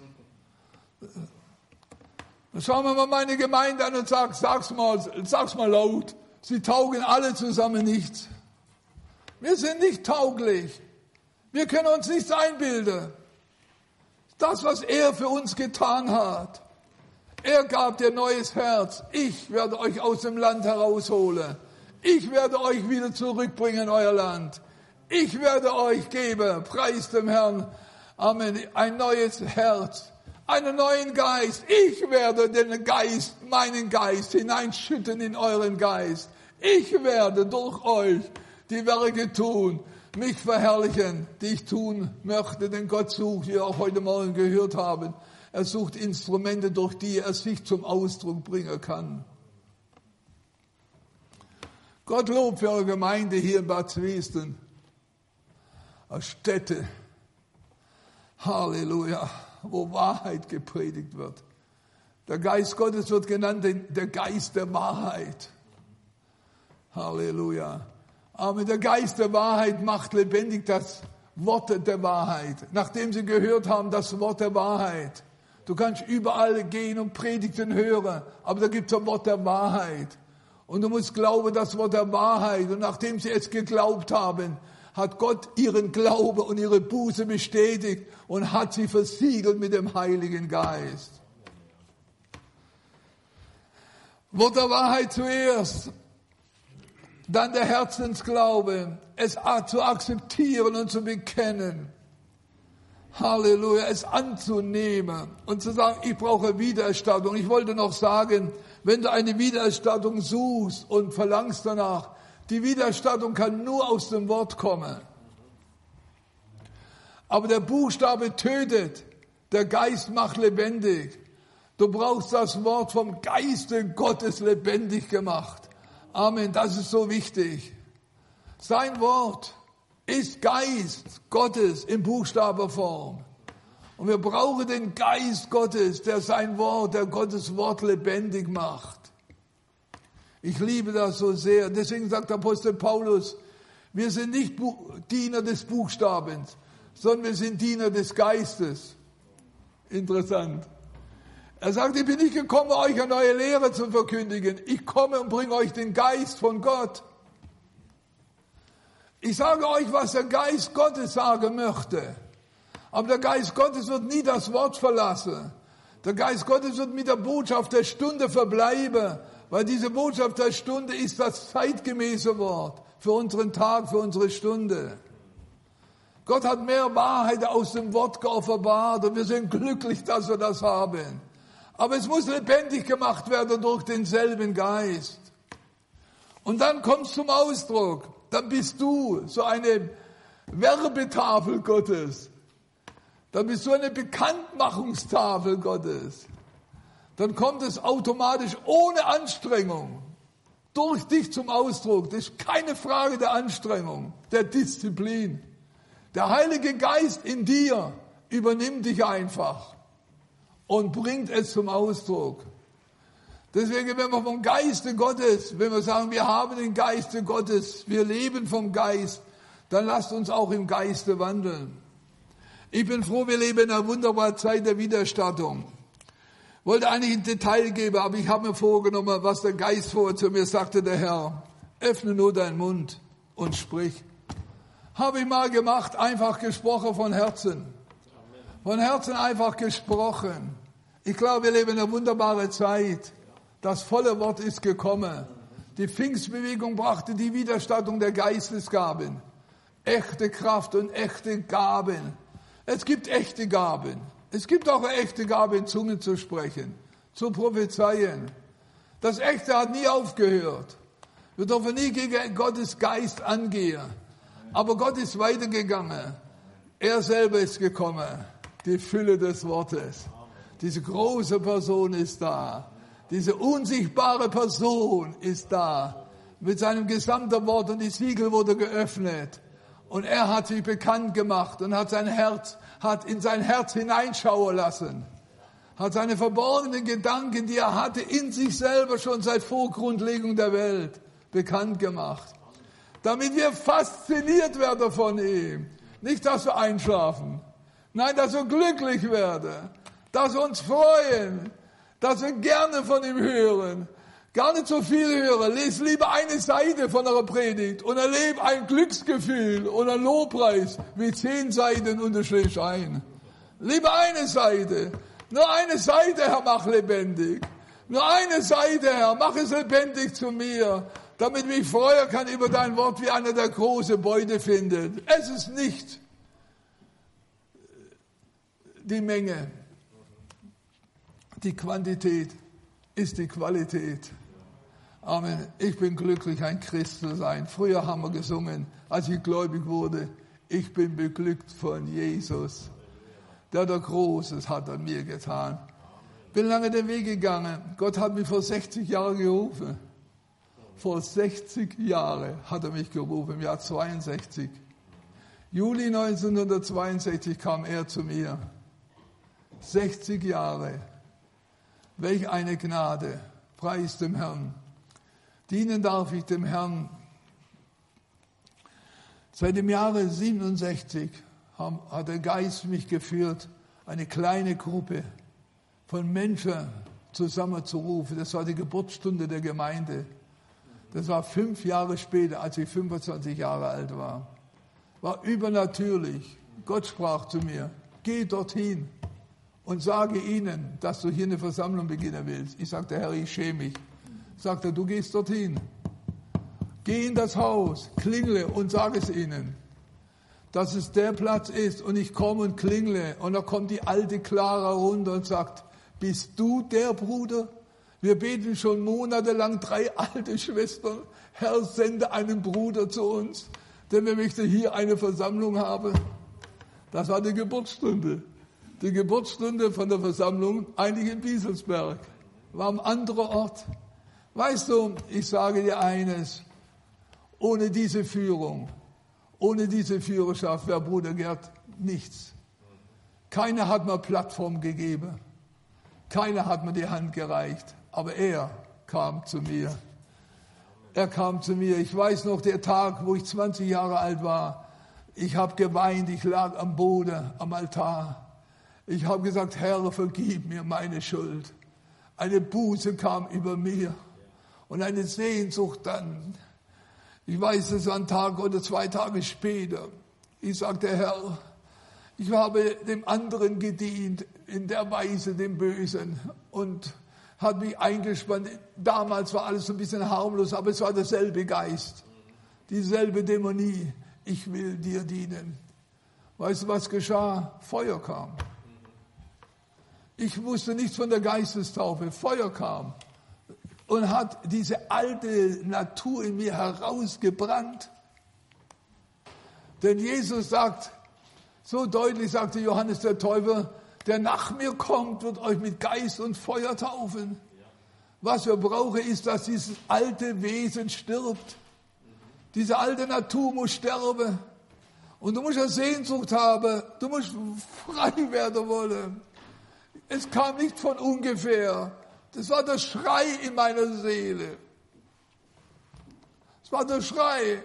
[SPEAKER 2] Dann schauen wir mal meine Gemeinde an und sag's mal laut. Sie taugen alle zusammen nichts. Wir sind nicht tauglich. Wir können uns nichts einbilden. Das, was er für uns getan hat. Er gab dir neues Herz. Ich werde euch aus dem Land herausholen. Ich werde euch wieder zurückbringen in euer Land. Ich werde euch geben, preis dem Herrn, Amen, ein neues Herz, einen neuen Geist. Ich werde meinen Geist hineinschütten in euren Geist. Ich werde durch euch die Werke tun, mich verherrlichen, die ich tun möchte, denn Gott sucht, wie wir auch heute Morgen gehört haben, er sucht Instrumente, durch die er sich zum Ausdruck bringen kann. Gottlob für eure Gemeinde hier in Bad Zwiestem, eine Stätte, Halleluja, wo Wahrheit gepredigt wird. Der Geist Gottes wird genannt der Geist der Wahrheit. Halleluja. Aber der Geist der Wahrheit macht lebendig das Wort der Wahrheit. Nachdem sie gehört haben, das Wort der Wahrheit. Du kannst überall gehen und Predigten hören, aber da gibt es ein Wort der Wahrheit. Und du musst glauben, das Wort der Wahrheit. Und nachdem sie es geglaubt haben, hat Gott ihren Glaube und ihre Buße bestätigt und hat sie versiegelt mit dem Heiligen Geist. Wort der Wahrheit zuerst. Dann der Herzensglaube, es zu akzeptieren und zu bekennen. Halleluja, es anzunehmen und zu sagen, ich brauche Wiedererstattung. Ich wollte noch sagen, wenn du eine Wiedererstattung suchst und verlangst danach, die Wiedererstattung kann nur aus dem Wort kommen. Aber der Buchstabe tötet, der Geist macht lebendig. Du brauchst das Wort vom Geiste Gottes lebendig gemacht. Amen, das ist so wichtig. Sein Wort ist Geist Gottes in Buchstabenform. Und wir brauchen den Geist Gottes, der sein Wort, der Gottes Wort lebendig macht. Ich liebe das so sehr. Deswegen sagt Apostel Paulus, wir sind nicht Diener des Buchstabens, sondern wir sind Diener des Geistes. Interessant. Er sagt, ich bin nicht gekommen, euch eine neue Lehre zu verkündigen. Ich komme und bringe euch den Geist von Gott. Ich sage euch, was der Geist Gottes sagen möchte. Aber der Geist Gottes wird nie das Wort verlassen. Der Geist Gottes wird mit der Botschaft der Stunde verbleiben, weil diese Botschaft der Stunde ist das zeitgemäße Wort für unseren Tag, für unsere Stunde. Gott hat mehr Wahrheit aus dem Wort geoffenbart und wir sind glücklich, dass wir das haben. Aber es muss lebendig gemacht werden durch denselben Geist. Und dann kommt es zum Ausdruck. Dann bist du so eine Werbetafel Gottes. Dann bist du eine Bekanntmachungstafel Gottes. Dann kommt es automatisch ohne Anstrengung. durch dich zum Ausdruck. Das ist keine Frage der Anstrengung, der Disziplin. Der Heilige Geist in dir übernimmt dich einfach und bringt es zum Ausdruck. Deswegen, wenn wir vom Geiste Gottes, wenn wir sagen, wir haben den Geiste Gottes, wir leben vom Geist, dann lasst uns auch im Geiste wandeln. Ich bin froh, wir leben in einer wunderbaren Zeit der Wiederstattung. Wollte eigentlich ein Detail geben, aber ich habe mir vorgenommen, was der Geist vorher zu mir sagte, der Herr, öffne nur deinen Mund und sprich. Habe ich mal gemacht, einfach gesprochen von Herzen. Von Herzen einfach gesprochen. Ich glaube, wir leben in einer wunderbaren Zeit. Das volle Wort ist gekommen. Die Pfingstbewegung brachte die Wiederstattung der Geistesgaben. Echte Kraft und echte Gaben. Es gibt echte Gaben. Es gibt auch eine echte Gabe, in Zungen zu sprechen, zu prophezeien. Das Echte hat nie aufgehört. Wir dürfen nie gegen Gottes Geist angehen. Aber Gott ist weitergegangen. Er selber ist gekommen. Die Fülle des Wortes. Diese große Person ist da. Diese unsichtbare Person ist da. Mit seinem gesamten Wort und die Siegel wurde geöffnet. Und er hat sich bekannt gemacht und hat in sein Herz hineinschauen lassen. Hat seine verborgenen Gedanken, die er hatte, in sich selber schon seit Vorgrundlegung der Welt bekannt gemacht. Damit wir fasziniert werden von ihm. Nicht, dass wir einschlafen. Nein, dass wir glücklich werden. Dass wir uns freuen. Dass wir gerne von ihm hören. Gar nicht so viel hören. Lies lieber eine Seite von einer Predigt und erlebe ein Glücksgefühl und ein Lobpreis wie 10 Seiten und du schläfst ein. Lieber eine Seite. Nur eine Seite, Herr, mach lebendig. Nur eine Seite, Herr, mach es lebendig zu mir, damit mich freuen kann über dein Wort, wie einer, der große Beute findet. Es ist nicht die Menge. Die Quantität ist die Qualität. Amen. Ich bin glücklich, ein Christ zu sein. Früher haben wir gesungen, als ich gläubig wurde, ich bin beglückt von Jesus. Der Großes hat an mir getan. Bin lange den Weg gegangen. Gott hat mich vor 60 Jahren gerufen. Vor 60 Jahren hat er mich gerufen, im Jahr 62. Juli 1962 kam er zu mir. 60 Jahre. Welch eine Gnade. Preis dem Herrn. Dienen darf ich dem Herrn. Seit dem Jahre 67 hat der Geist mich geführt, eine kleine Gruppe von Menschen zusammenzurufen. Das war die Geburtsstunde der Gemeinde. Das war 5 Jahre später, als ich 25 Jahre alt war. War übernatürlich. Gott sprach zu mir, geh dorthin und sage ihnen, dass du hier eine Versammlung beginnen willst. Ich sagte, Herr, ich schäme mich. Sagt er, du gehst dorthin. Geh in das Haus, klingle und sag es ihnen, dass es der Platz ist. Und ich komme und klingle. Und da kommt die alte Clara runter und sagt, bist du der Bruder? Wir beten schon monatelang 3 alte Schwestern. Herr, sende einen Bruder zu uns, denn wir möchten hier eine Versammlung haben. Das war die Geburtsstunde. Die Geburtsstunde von der Versammlung, eigentlich in Bieselsberg. War am anderen Ort. Weißt du, ich sage dir eines, ohne diese Führung, ohne diese Führerschaft wäre Bruder Gerd nichts. Keiner hat mir Plattform gegeben. Keiner hat mir die Hand gereicht. Aber er kam zu mir. Er kam zu mir. Ich weiß noch, der Tag, wo ich 20 Jahre alt war. Ich habe geweint, ich lag am Boden, am Altar. Ich habe gesagt, Herr, vergib mir meine Schuld. Eine Buße kam über mir. Und eine Sehnsucht dann. Ich weiß, es war ein Tag oder 2 Tage später. Ich sagte, Herr, ich habe dem anderen gedient, in der Weise dem Bösen. Und hat mich eingespannt. Damals war alles so ein bisschen harmlos, aber es war derselbe Geist. Dieselbe Dämonie. Ich will dir dienen. Weißt du, was geschah? Feuer kam. Ich wusste nichts von der Geistestaufe. Feuer kam. Und hat diese alte Natur in mir herausgebrannt. Denn Jesus sagt, so deutlich sagte Johannes der Täufer, der nach mir kommt, wird euch mit Geist und Feuer taufen. Was wir brauchen, ist, dass dieses alte Wesen stirbt. Diese alte Natur muss sterben. Und du musst eine Sehnsucht haben. Du musst frei werden wollen. Es kam nicht von ungefähr. Das war der Schrei in meiner Seele. Es war der Schrei.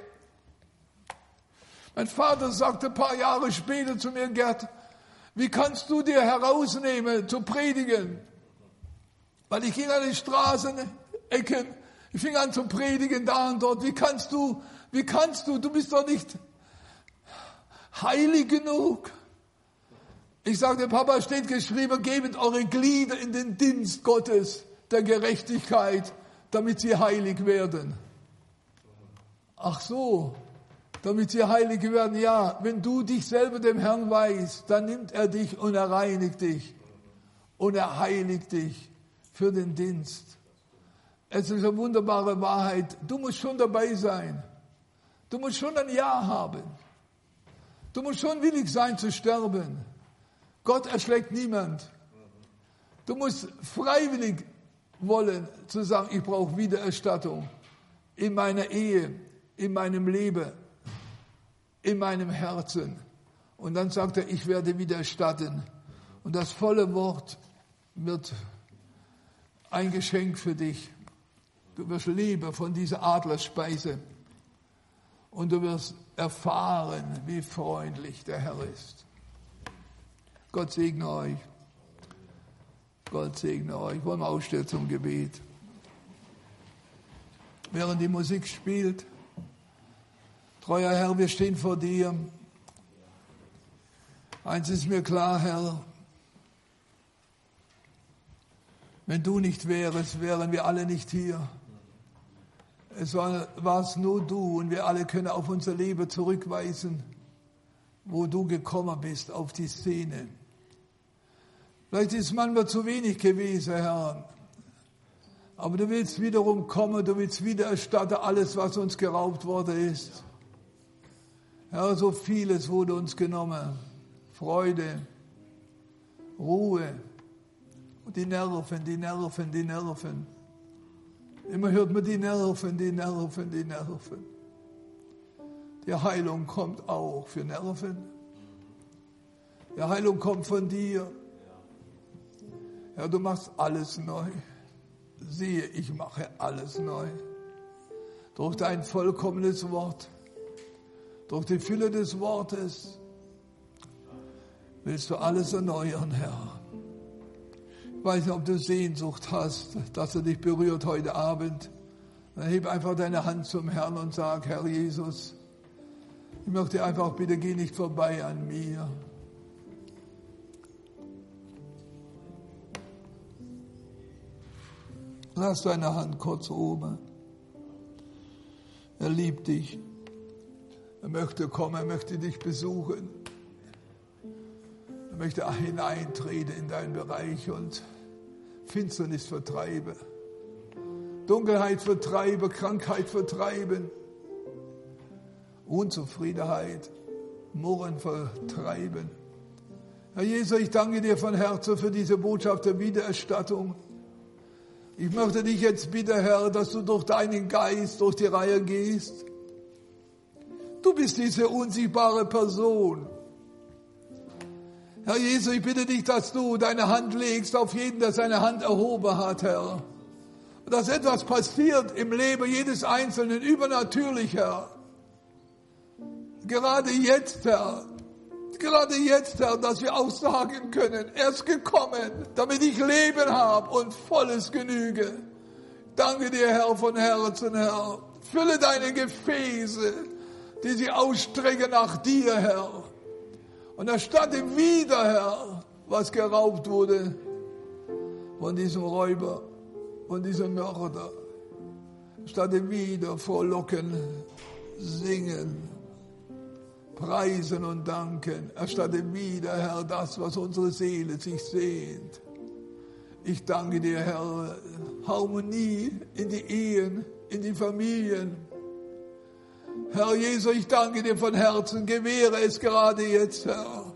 [SPEAKER 2] Mein Vater sagte ein paar Jahre später zu mir, Gerd, wie kannst du dir herausnehmen, zu predigen? Weil ich ging an den Straßenecken, ich fing an zu predigen da und dort. Wie kannst du, du bist doch nicht heilig genug. Ich sagte, Papa, steht geschrieben, gebet eure Glieder in den Dienst Gottes der Gerechtigkeit, damit sie heilig werden. Ach so, damit sie heilig werden. Ja, wenn du dich selber dem Herrn weißt, dann nimmt er dich und er reinigt dich und er heiligt dich für den Dienst. Es ist eine wunderbare Wahrheit. Du musst schon dabei sein. Du musst schon ein Ja haben. Du musst schon willig sein zu sterben. Gott erschlägt niemand. Du musst freiwillig wollen, zu sagen, ich brauche Wiedererstattung in meiner Ehe, in meinem Leben, in meinem Herzen. Und dann sagt er, ich werde wiedererstatten. Und das volle Wort wird ein Geschenk für dich. Du wirst leben von dieser Adlerspeise. Und du wirst erfahren, wie freundlich der Herr ist. Gott segne euch. Gott segne euch. Wollen wir aufstehen zum Gebet. Während die Musik spielt, treuer Herr, wir stehen vor dir. Eins ist mir klar, Herr. Wenn du nicht wärst, wären wir alle nicht hier. Es war's nur du und wir alle können auf unser Leben zurückweisen, wo du gekommen bist, auf die Szene. Vielleicht ist es manchmal zu wenig gewesen, Herr. Aber du willst wiederum kommen, du willst wiedererstatten alles, was uns geraubt worden ist. Herr, so vieles wurde uns genommen. Freude, Ruhe und die Nerven. Immer hört man die Nerven. Die Heilung kommt auch für Nerven. Die Heilung kommt von dir. Ja, du machst alles neu. Siehe, ich mache alles neu. Durch dein vollkommenes Wort, durch die Fülle des Wortes, willst du alles erneuern, Herr. Ich weiß nicht, ob du Sehnsucht hast, dass er dich berührt heute Abend. Dann heb einfach deine Hand zum Herrn und sag, Herr Jesus, ich möchte einfach, bitte geh nicht vorbei an mir. Lass deine Hand kurz oben. Er liebt dich. Er möchte kommen, er möchte dich besuchen. Er möchte hineintreten in deinen Bereich und Finsternis vertreiben. Dunkelheit vertreiben, Krankheit vertreiben. Unzufriedenheit, Murren vertreiben. Herr Jesus, ich danke dir von Herzen für diese Botschaft der Wiedererstattung. Ich möchte dich jetzt bitten, Herr, dass du durch deinen Geist durch die Reihe gehst. Du bist diese unsichtbare Person. Herr Jesus, ich bitte dich, dass du deine Hand legst auf jeden, der seine Hand erhoben hat, Herr. Und dass etwas passiert im Leben jedes Einzelnen, übernatürlich, Herr. Gerade jetzt, Herr, dass wir auch sagen können, er ist gekommen, damit ich Leben habe und volles Genüge. Danke dir, Herr, von Herzen, Herr. Fülle deine Gefäße, die sie ausstrecken nach dir, Herr. Und erstatte wieder, Herr, was geraubt wurde von diesem Räuber, von diesem Mörder. Erstatte wieder frohlocken, singen, preisen und danken. Erstatte wieder, Herr, das, was unsere Seele sich sehnt. Ich danke dir, Herr, Harmonie in die Ehen, in die Familien. Herr Jesus, ich danke dir von Herzen, gewähre es gerade jetzt, Herr.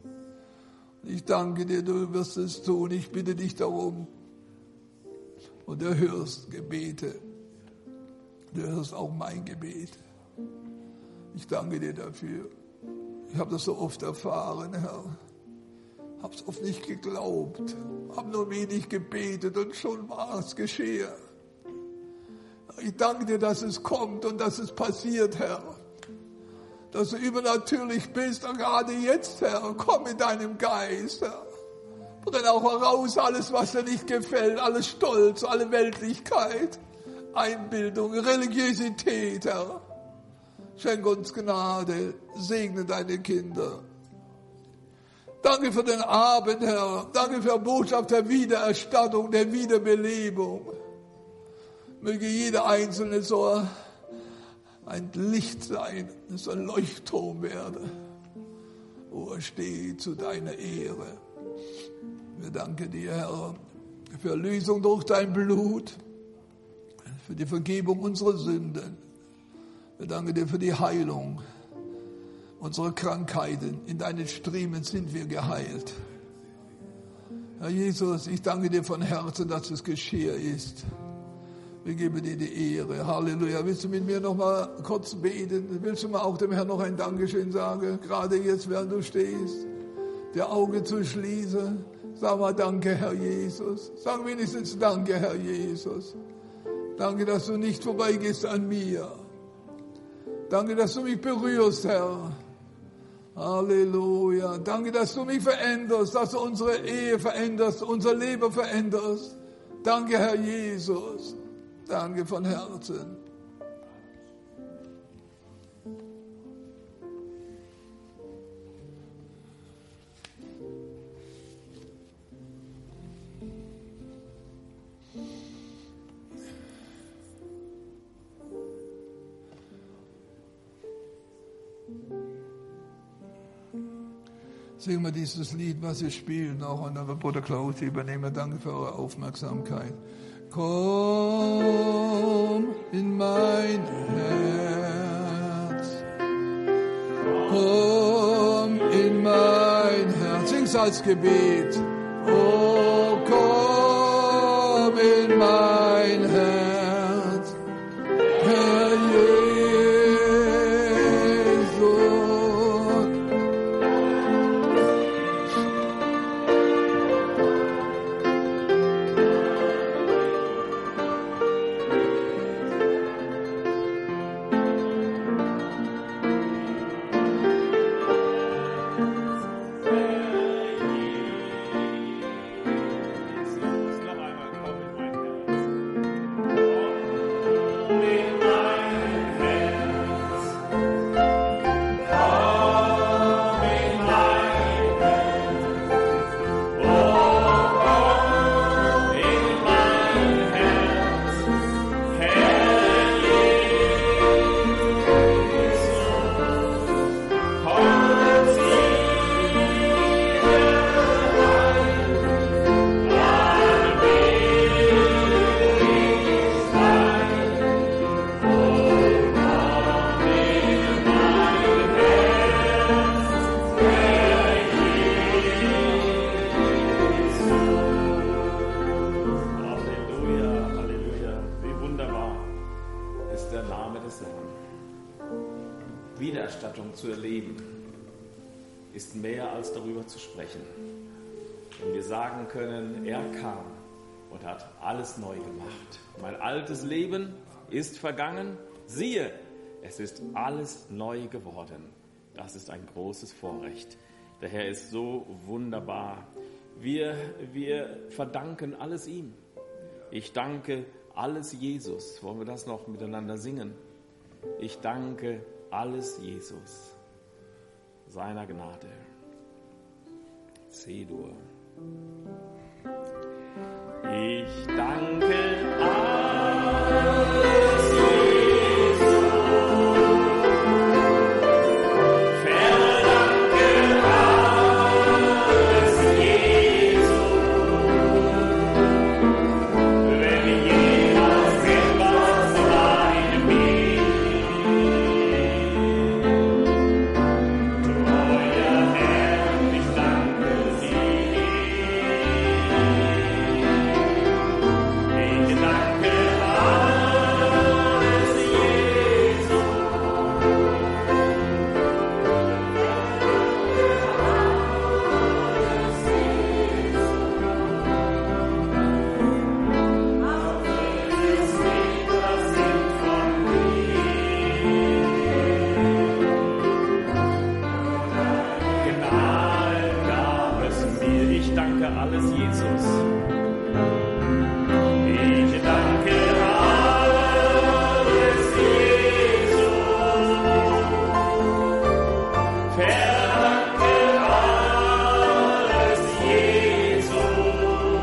[SPEAKER 2] Ich danke dir, du wirst es tun, ich bitte dich darum. Und du hörst Gebete. Du hörst auch mein Gebet. Ich danke dir dafür. Ich habe das so oft erfahren, Herr. Habe es oft nicht geglaubt. Habe nur wenig gebetet und schon war es geschehen. Ich danke dir, dass es kommt und dass es passiert, Herr. Dass du übernatürlich bist und gerade jetzt, Herr, komm in deinem Geist, Herr. Brenn auch heraus alles, was dir nicht gefällt, alles Stolz, alle Weltlichkeit, Einbildung, Religiosität, Herr. Schenk uns Gnade, segne deine Kinder. Danke für den Abend, Herr. Danke für die Botschaft der Wiedererstattung, der Wiederbelebung. Möge jeder Einzelne so ein Licht sein, so ein Leuchtturm werden, wo er steht zu deiner Ehre. Wir danken dir, Herr, für Erlösung durch dein Blut, für die Vergebung unserer Sünden. Wir danken dir für die Heilung unserer Krankheiten. In deinen Striemen sind wir geheilt. Herr Jesus, ich danke dir von Herzen, dass es geschehen ist. Wir geben dir die Ehre. Halleluja. Willst du mit mir noch mal kurz beten? Willst du mal auch dem Herrn noch ein Dankeschön sagen? Gerade jetzt, während du stehst, die Augen zu schließen. Sag mal Danke, Herr Jesus. Sag wenigstens Danke, Herr Jesus. Danke, dass du nicht vorbeigehst an mir. Danke, dass du mich berührst, Herr. Halleluja. Danke, dass du mich veränderst, dass du unsere Ehe veränderst, unser Leben veränderst. Danke, Herr Jesus. Danke von Herzen. Singen wir dieses Lied, was Sie spielen, auch an der Bruder Klaus übernehmen. Danke für eure Aufmerksamkeit. Komm in mein Herz. Komm in mein Herz. Sing's als Gebet. Oh, komm in mein Herz. Herr Jesus.
[SPEAKER 3] Wiedererstattung zu erleben, ist mehr als darüber zu sprechen. Wenn wir sagen können, er kam und hat alles neu gemacht. Mein altes Leben ist vergangen. Siehe, es ist alles neu geworden. Das ist ein großes Vorrecht. Der Herr ist so wunderbar. Wir verdanken alles ihm. Ich danke alles Jesus. Wollen wir das noch miteinander singen? Ich danke alles Jesus, seiner Gnade. C-Dur. Ich danke alles Jesus, verdanke alles Jesus, wenn jemals etwas sein will. Treuer Herr, ich danke dir. Ich alles Jesus. Ich danke alles Jesus. Verdanke alles Jesus.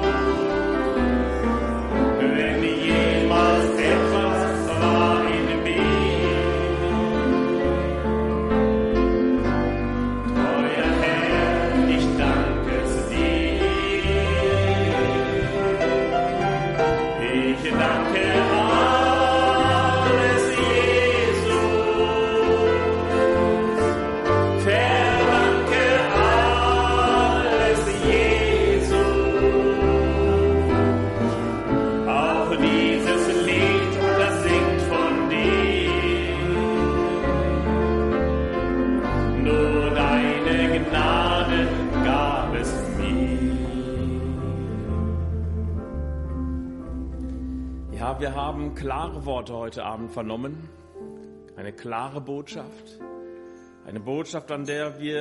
[SPEAKER 3] Wenn jemals etwas war in mir, treuer Herr, ich danke es dir. Ich danke alles Jesus. Verdanke alles Jesus. Auch dieses Lied, das singt von dir. Nur deine Gnade gab es mir. Ja, wir haben klare Worte heute Abend vernommen. Eine klare Botschaft. Eine Botschaft, in der wir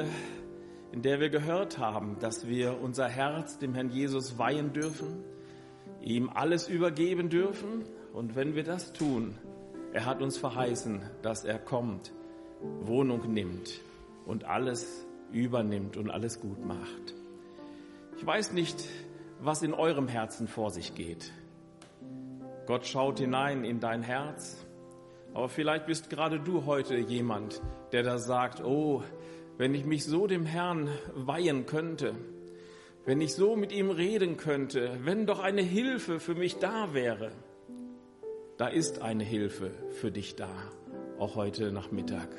[SPEAKER 3] gehört haben, dass wir unser Herz dem Herrn Jesus weihen dürfen, ihm alles übergeben dürfen. Und wenn wir das tun, er hat uns verheißen, dass er kommt, Wohnung nimmt und alles übernimmt und alles gut macht. Ich weiß nicht, was in eurem Herzen vor sich geht. Gott schaut hinein in dein Herz. Aber vielleicht bist gerade du heute jemand, der da sagt, oh, wenn ich mich so dem Herrn weihen könnte, wenn ich so mit ihm reden könnte, wenn doch eine Hilfe für mich da wäre. Da ist eine Hilfe für dich da, auch heute Nachmittag.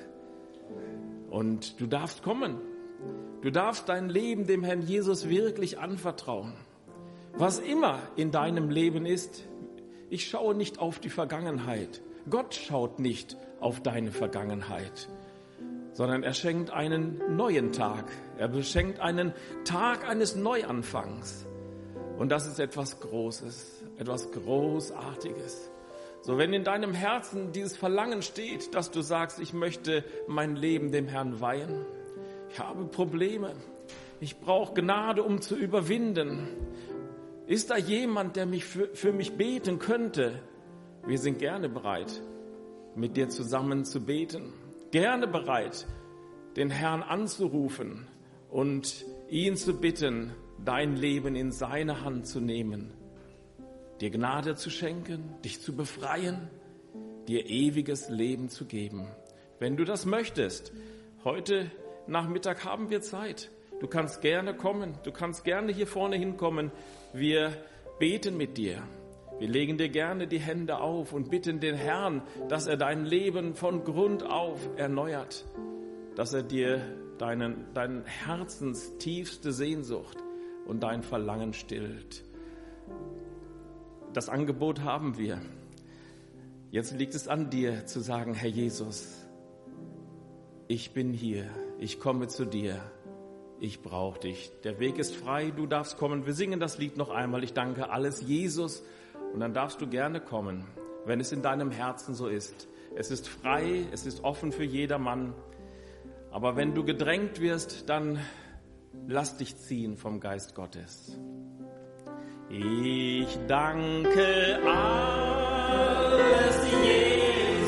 [SPEAKER 3] Und du darfst kommen. Du darfst dein Leben dem Herrn Jesus wirklich anvertrauen. Was immer in deinem Leben ist, ich schaue nicht auf die Vergangenheit. Gott schaut nicht auf deine Vergangenheit, sondern er schenkt einen neuen Tag. Er beschenkt einen Tag eines Neuanfangs. Und das ist etwas Großes, etwas Großartiges. So, wenn in deinem Herzen dieses Verlangen steht, dass du sagst, ich möchte mein Leben dem Herrn weihen. Ich habe Probleme. Ich brauche Gnade, um zu überwinden. Ist da jemand, der für mich beten könnte? Wir sind gerne bereit, mit dir zusammen zu beten. Gerne bereit, den Herrn anzurufen und ihn zu bitten, dein Leben in seine Hand zu nehmen, dir Gnade zu schenken, dich zu befreien, dir ewiges Leben zu geben. Wenn du das möchtest, heute Nachmittag haben wir Zeit. Du kannst gerne kommen, du kannst gerne hier vorne hinkommen. Wir beten mit dir. Wir legen dir gerne die Hände auf und bitten den Herrn, dass er dein Leben von Grund auf erneuert, dass er dir dein Herzens tiefste Sehnsucht und dein Verlangen stillt. Das Angebot haben wir. Jetzt liegt es an dir zu sagen, Herr Jesus, ich bin hier, ich komme zu dir. Ich brauche dich. Der Weg ist frei, du darfst kommen. Wir singen das Lied noch einmal. Ich danke alles Jesus. Und dann darfst du gerne kommen, wenn es in deinem Herzen so ist. Es ist frei, es ist offen für jedermann. Aber wenn du gedrängt wirst, dann lass dich ziehen vom Geist Gottes. Ich danke alles Jesus.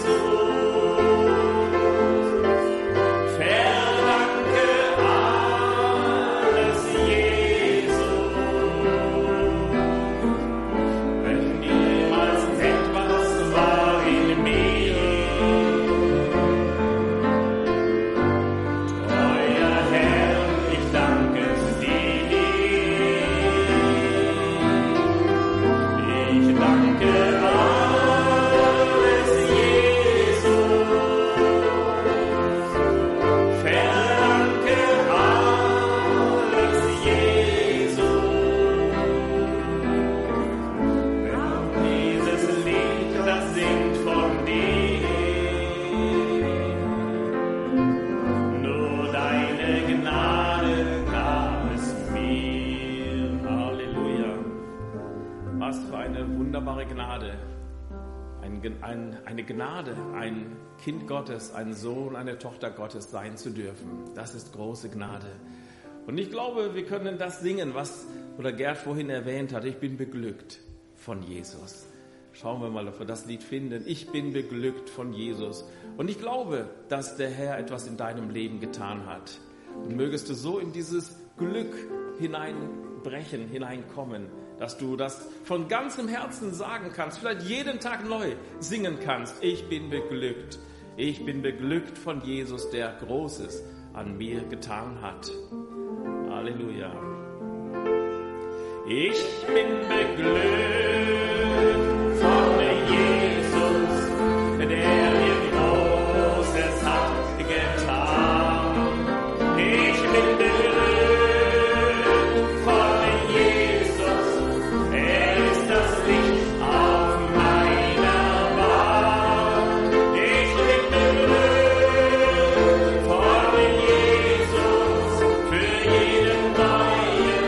[SPEAKER 3] Eine Gnade, ein Kind Gottes, ein Sohn, eine Tochter Gottes sein zu dürfen. Das ist große Gnade. Und ich glaube, wir können das singen, was Gerd vorhin erwähnt hat. Ich bin beglückt von Jesus. Schauen wir mal, ob wir das Lied finden. Ich bin beglückt von Jesus. Und ich glaube, dass der Herr etwas in deinem Leben getan hat. Und mögest du so in dieses Glück hineinbrechen, hineinkommen, dass du das von ganzem Herzen sagen kannst, vielleicht jeden Tag neu singen kannst. Ich bin beglückt. Ich bin beglückt von Jesus, der Großes an mir getan hat. Halleluja. Ich bin beglückt von Jesus, der mir Großes hat getan. Ich bin beglückt von Jesus, er ist das Licht auf meiner Bahn. Ich bin beglückt von Jesus für jeden neuen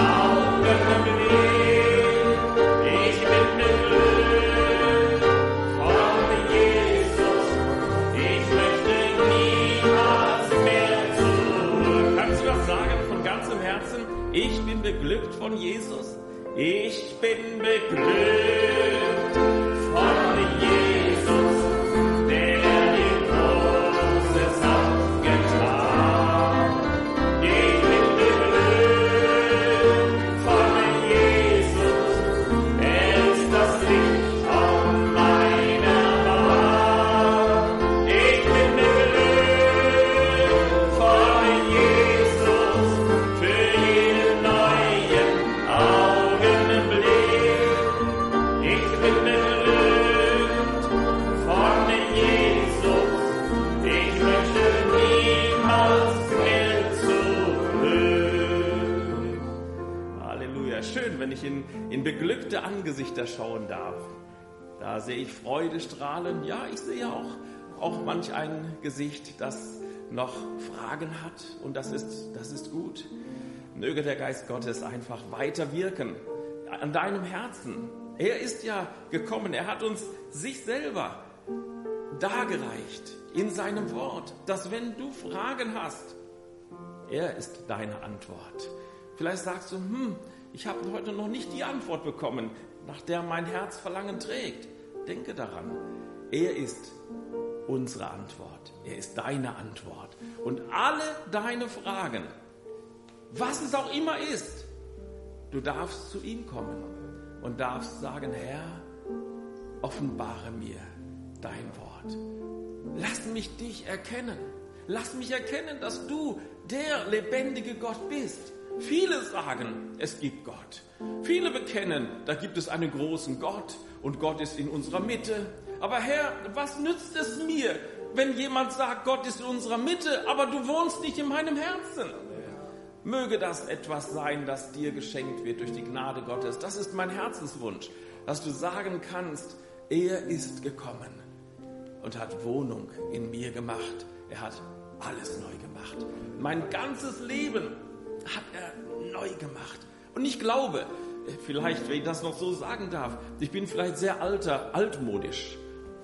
[SPEAKER 3] Augenblick. Ich bin beglückt von Jesus, ich möchte niemals mehr zurück. Kannst du das sagen von ganzem Herzen? Ich bin beglückt von Jesus. Ich bin beglückt von Jesus, der mir Großes hat getan. Ich bin beglückt von Jesus, er ist das Licht auf meiner Bahn. Ich bin beglückt von Jesus für jeden neuen Augenblick. Ich bin beglückt von Jesus, ich möchte niemals mehr zurück. Halleluja, schön, wenn ich in beglückte Angesichter schauen darf. Da sehe ich Freude strahlen. Ja, ich sehe auch manch ein Gesicht, das noch Fragen hat, und das ist gut. Möge der Geist Gottes einfach weiter wirken an deinem Herzen. Er ist ja gekommen, er hat uns sich selber dargereicht in seinem Wort, dass wenn du Fragen hast, er ist deine Antwort. Vielleicht sagst du, ich habe heute noch nicht die Antwort bekommen, nach der mein Herz Verlangen trägt. Denke daran, er ist unsere Antwort, er ist deine Antwort. Und alle deine Fragen, was es auch immer ist, du darfst zu ihm kommen und darfst sagen, Herr, offenbare mir dein Wort. Lass mich dich erkennen. Lass mich erkennen, dass du der lebendige Gott bist. Viele sagen, es gibt Gott. Viele bekennen, da gibt es einen großen Gott und Gott ist in unserer Mitte. Aber Herr, was nützt es mir, wenn jemand sagt, Gott ist in unserer Mitte, aber du wohnst nicht in meinem Herzen? Möge das etwas sein, das dir geschenkt wird durch die Gnade Gottes. Das ist mein Herzenswunsch, dass du sagen kannst, er ist gekommen und hat Wohnung in mir gemacht. Er hat alles neu gemacht. Mein ganzes Leben hat er neu gemacht. Und ich glaube, vielleicht, wenn ich das noch so sagen darf, ich bin vielleicht sehr altmodisch,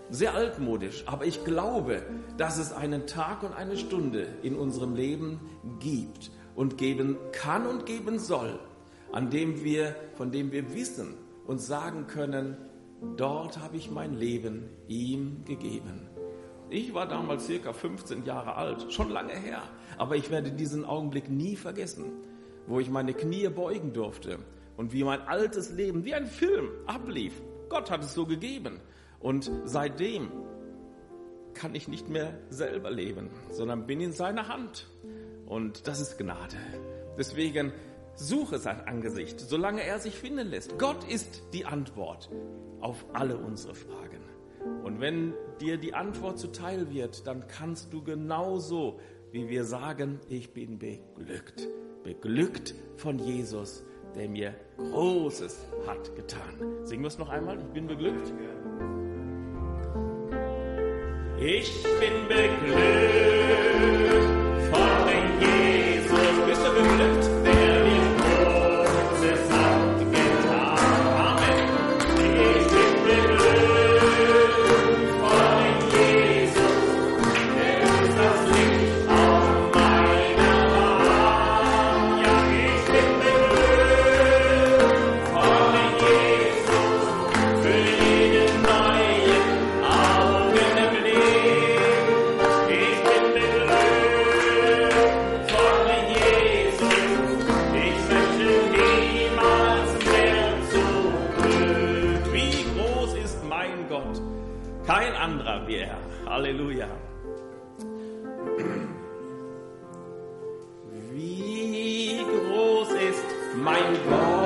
[SPEAKER 3] aber ich glaube, dass es einen Tag und eine Stunde in unserem Leben gibt und geben kann und geben soll, von dem wir wissen und sagen können, dort habe ich mein Leben ihm gegeben. Ich war damals circa 15 Jahre alt, schon lange her, aber ich werde diesen Augenblick nie vergessen, wo ich meine Knie beugen durfte und wie mein altes Leben wie ein Film ablief. Gott hat es so gegeben und seitdem kann ich nicht mehr selber leben, sondern bin in seiner Hand und das ist Gnade. Deswegen suche sein Angesicht, solange er sich finden lässt. Gott ist die Antwort auf alle unsere Fragen. Und wenn dir die Antwort zuteil wird, dann kannst du genauso, wie wir sagen, ich bin beglückt. Beglückt von Jesus, der mir Großes hat getan. Singen wir es noch einmal? Ich bin beglückt. Ich bin beglückt von Jesus. Bist du beglückt? Der mir Großes hat getan. Amen. Ich bin beglückt von Jesus. Der ist das Licht auf meiner Bahn. wir, Herr. Halleluja. Wie groß ist mein Gott?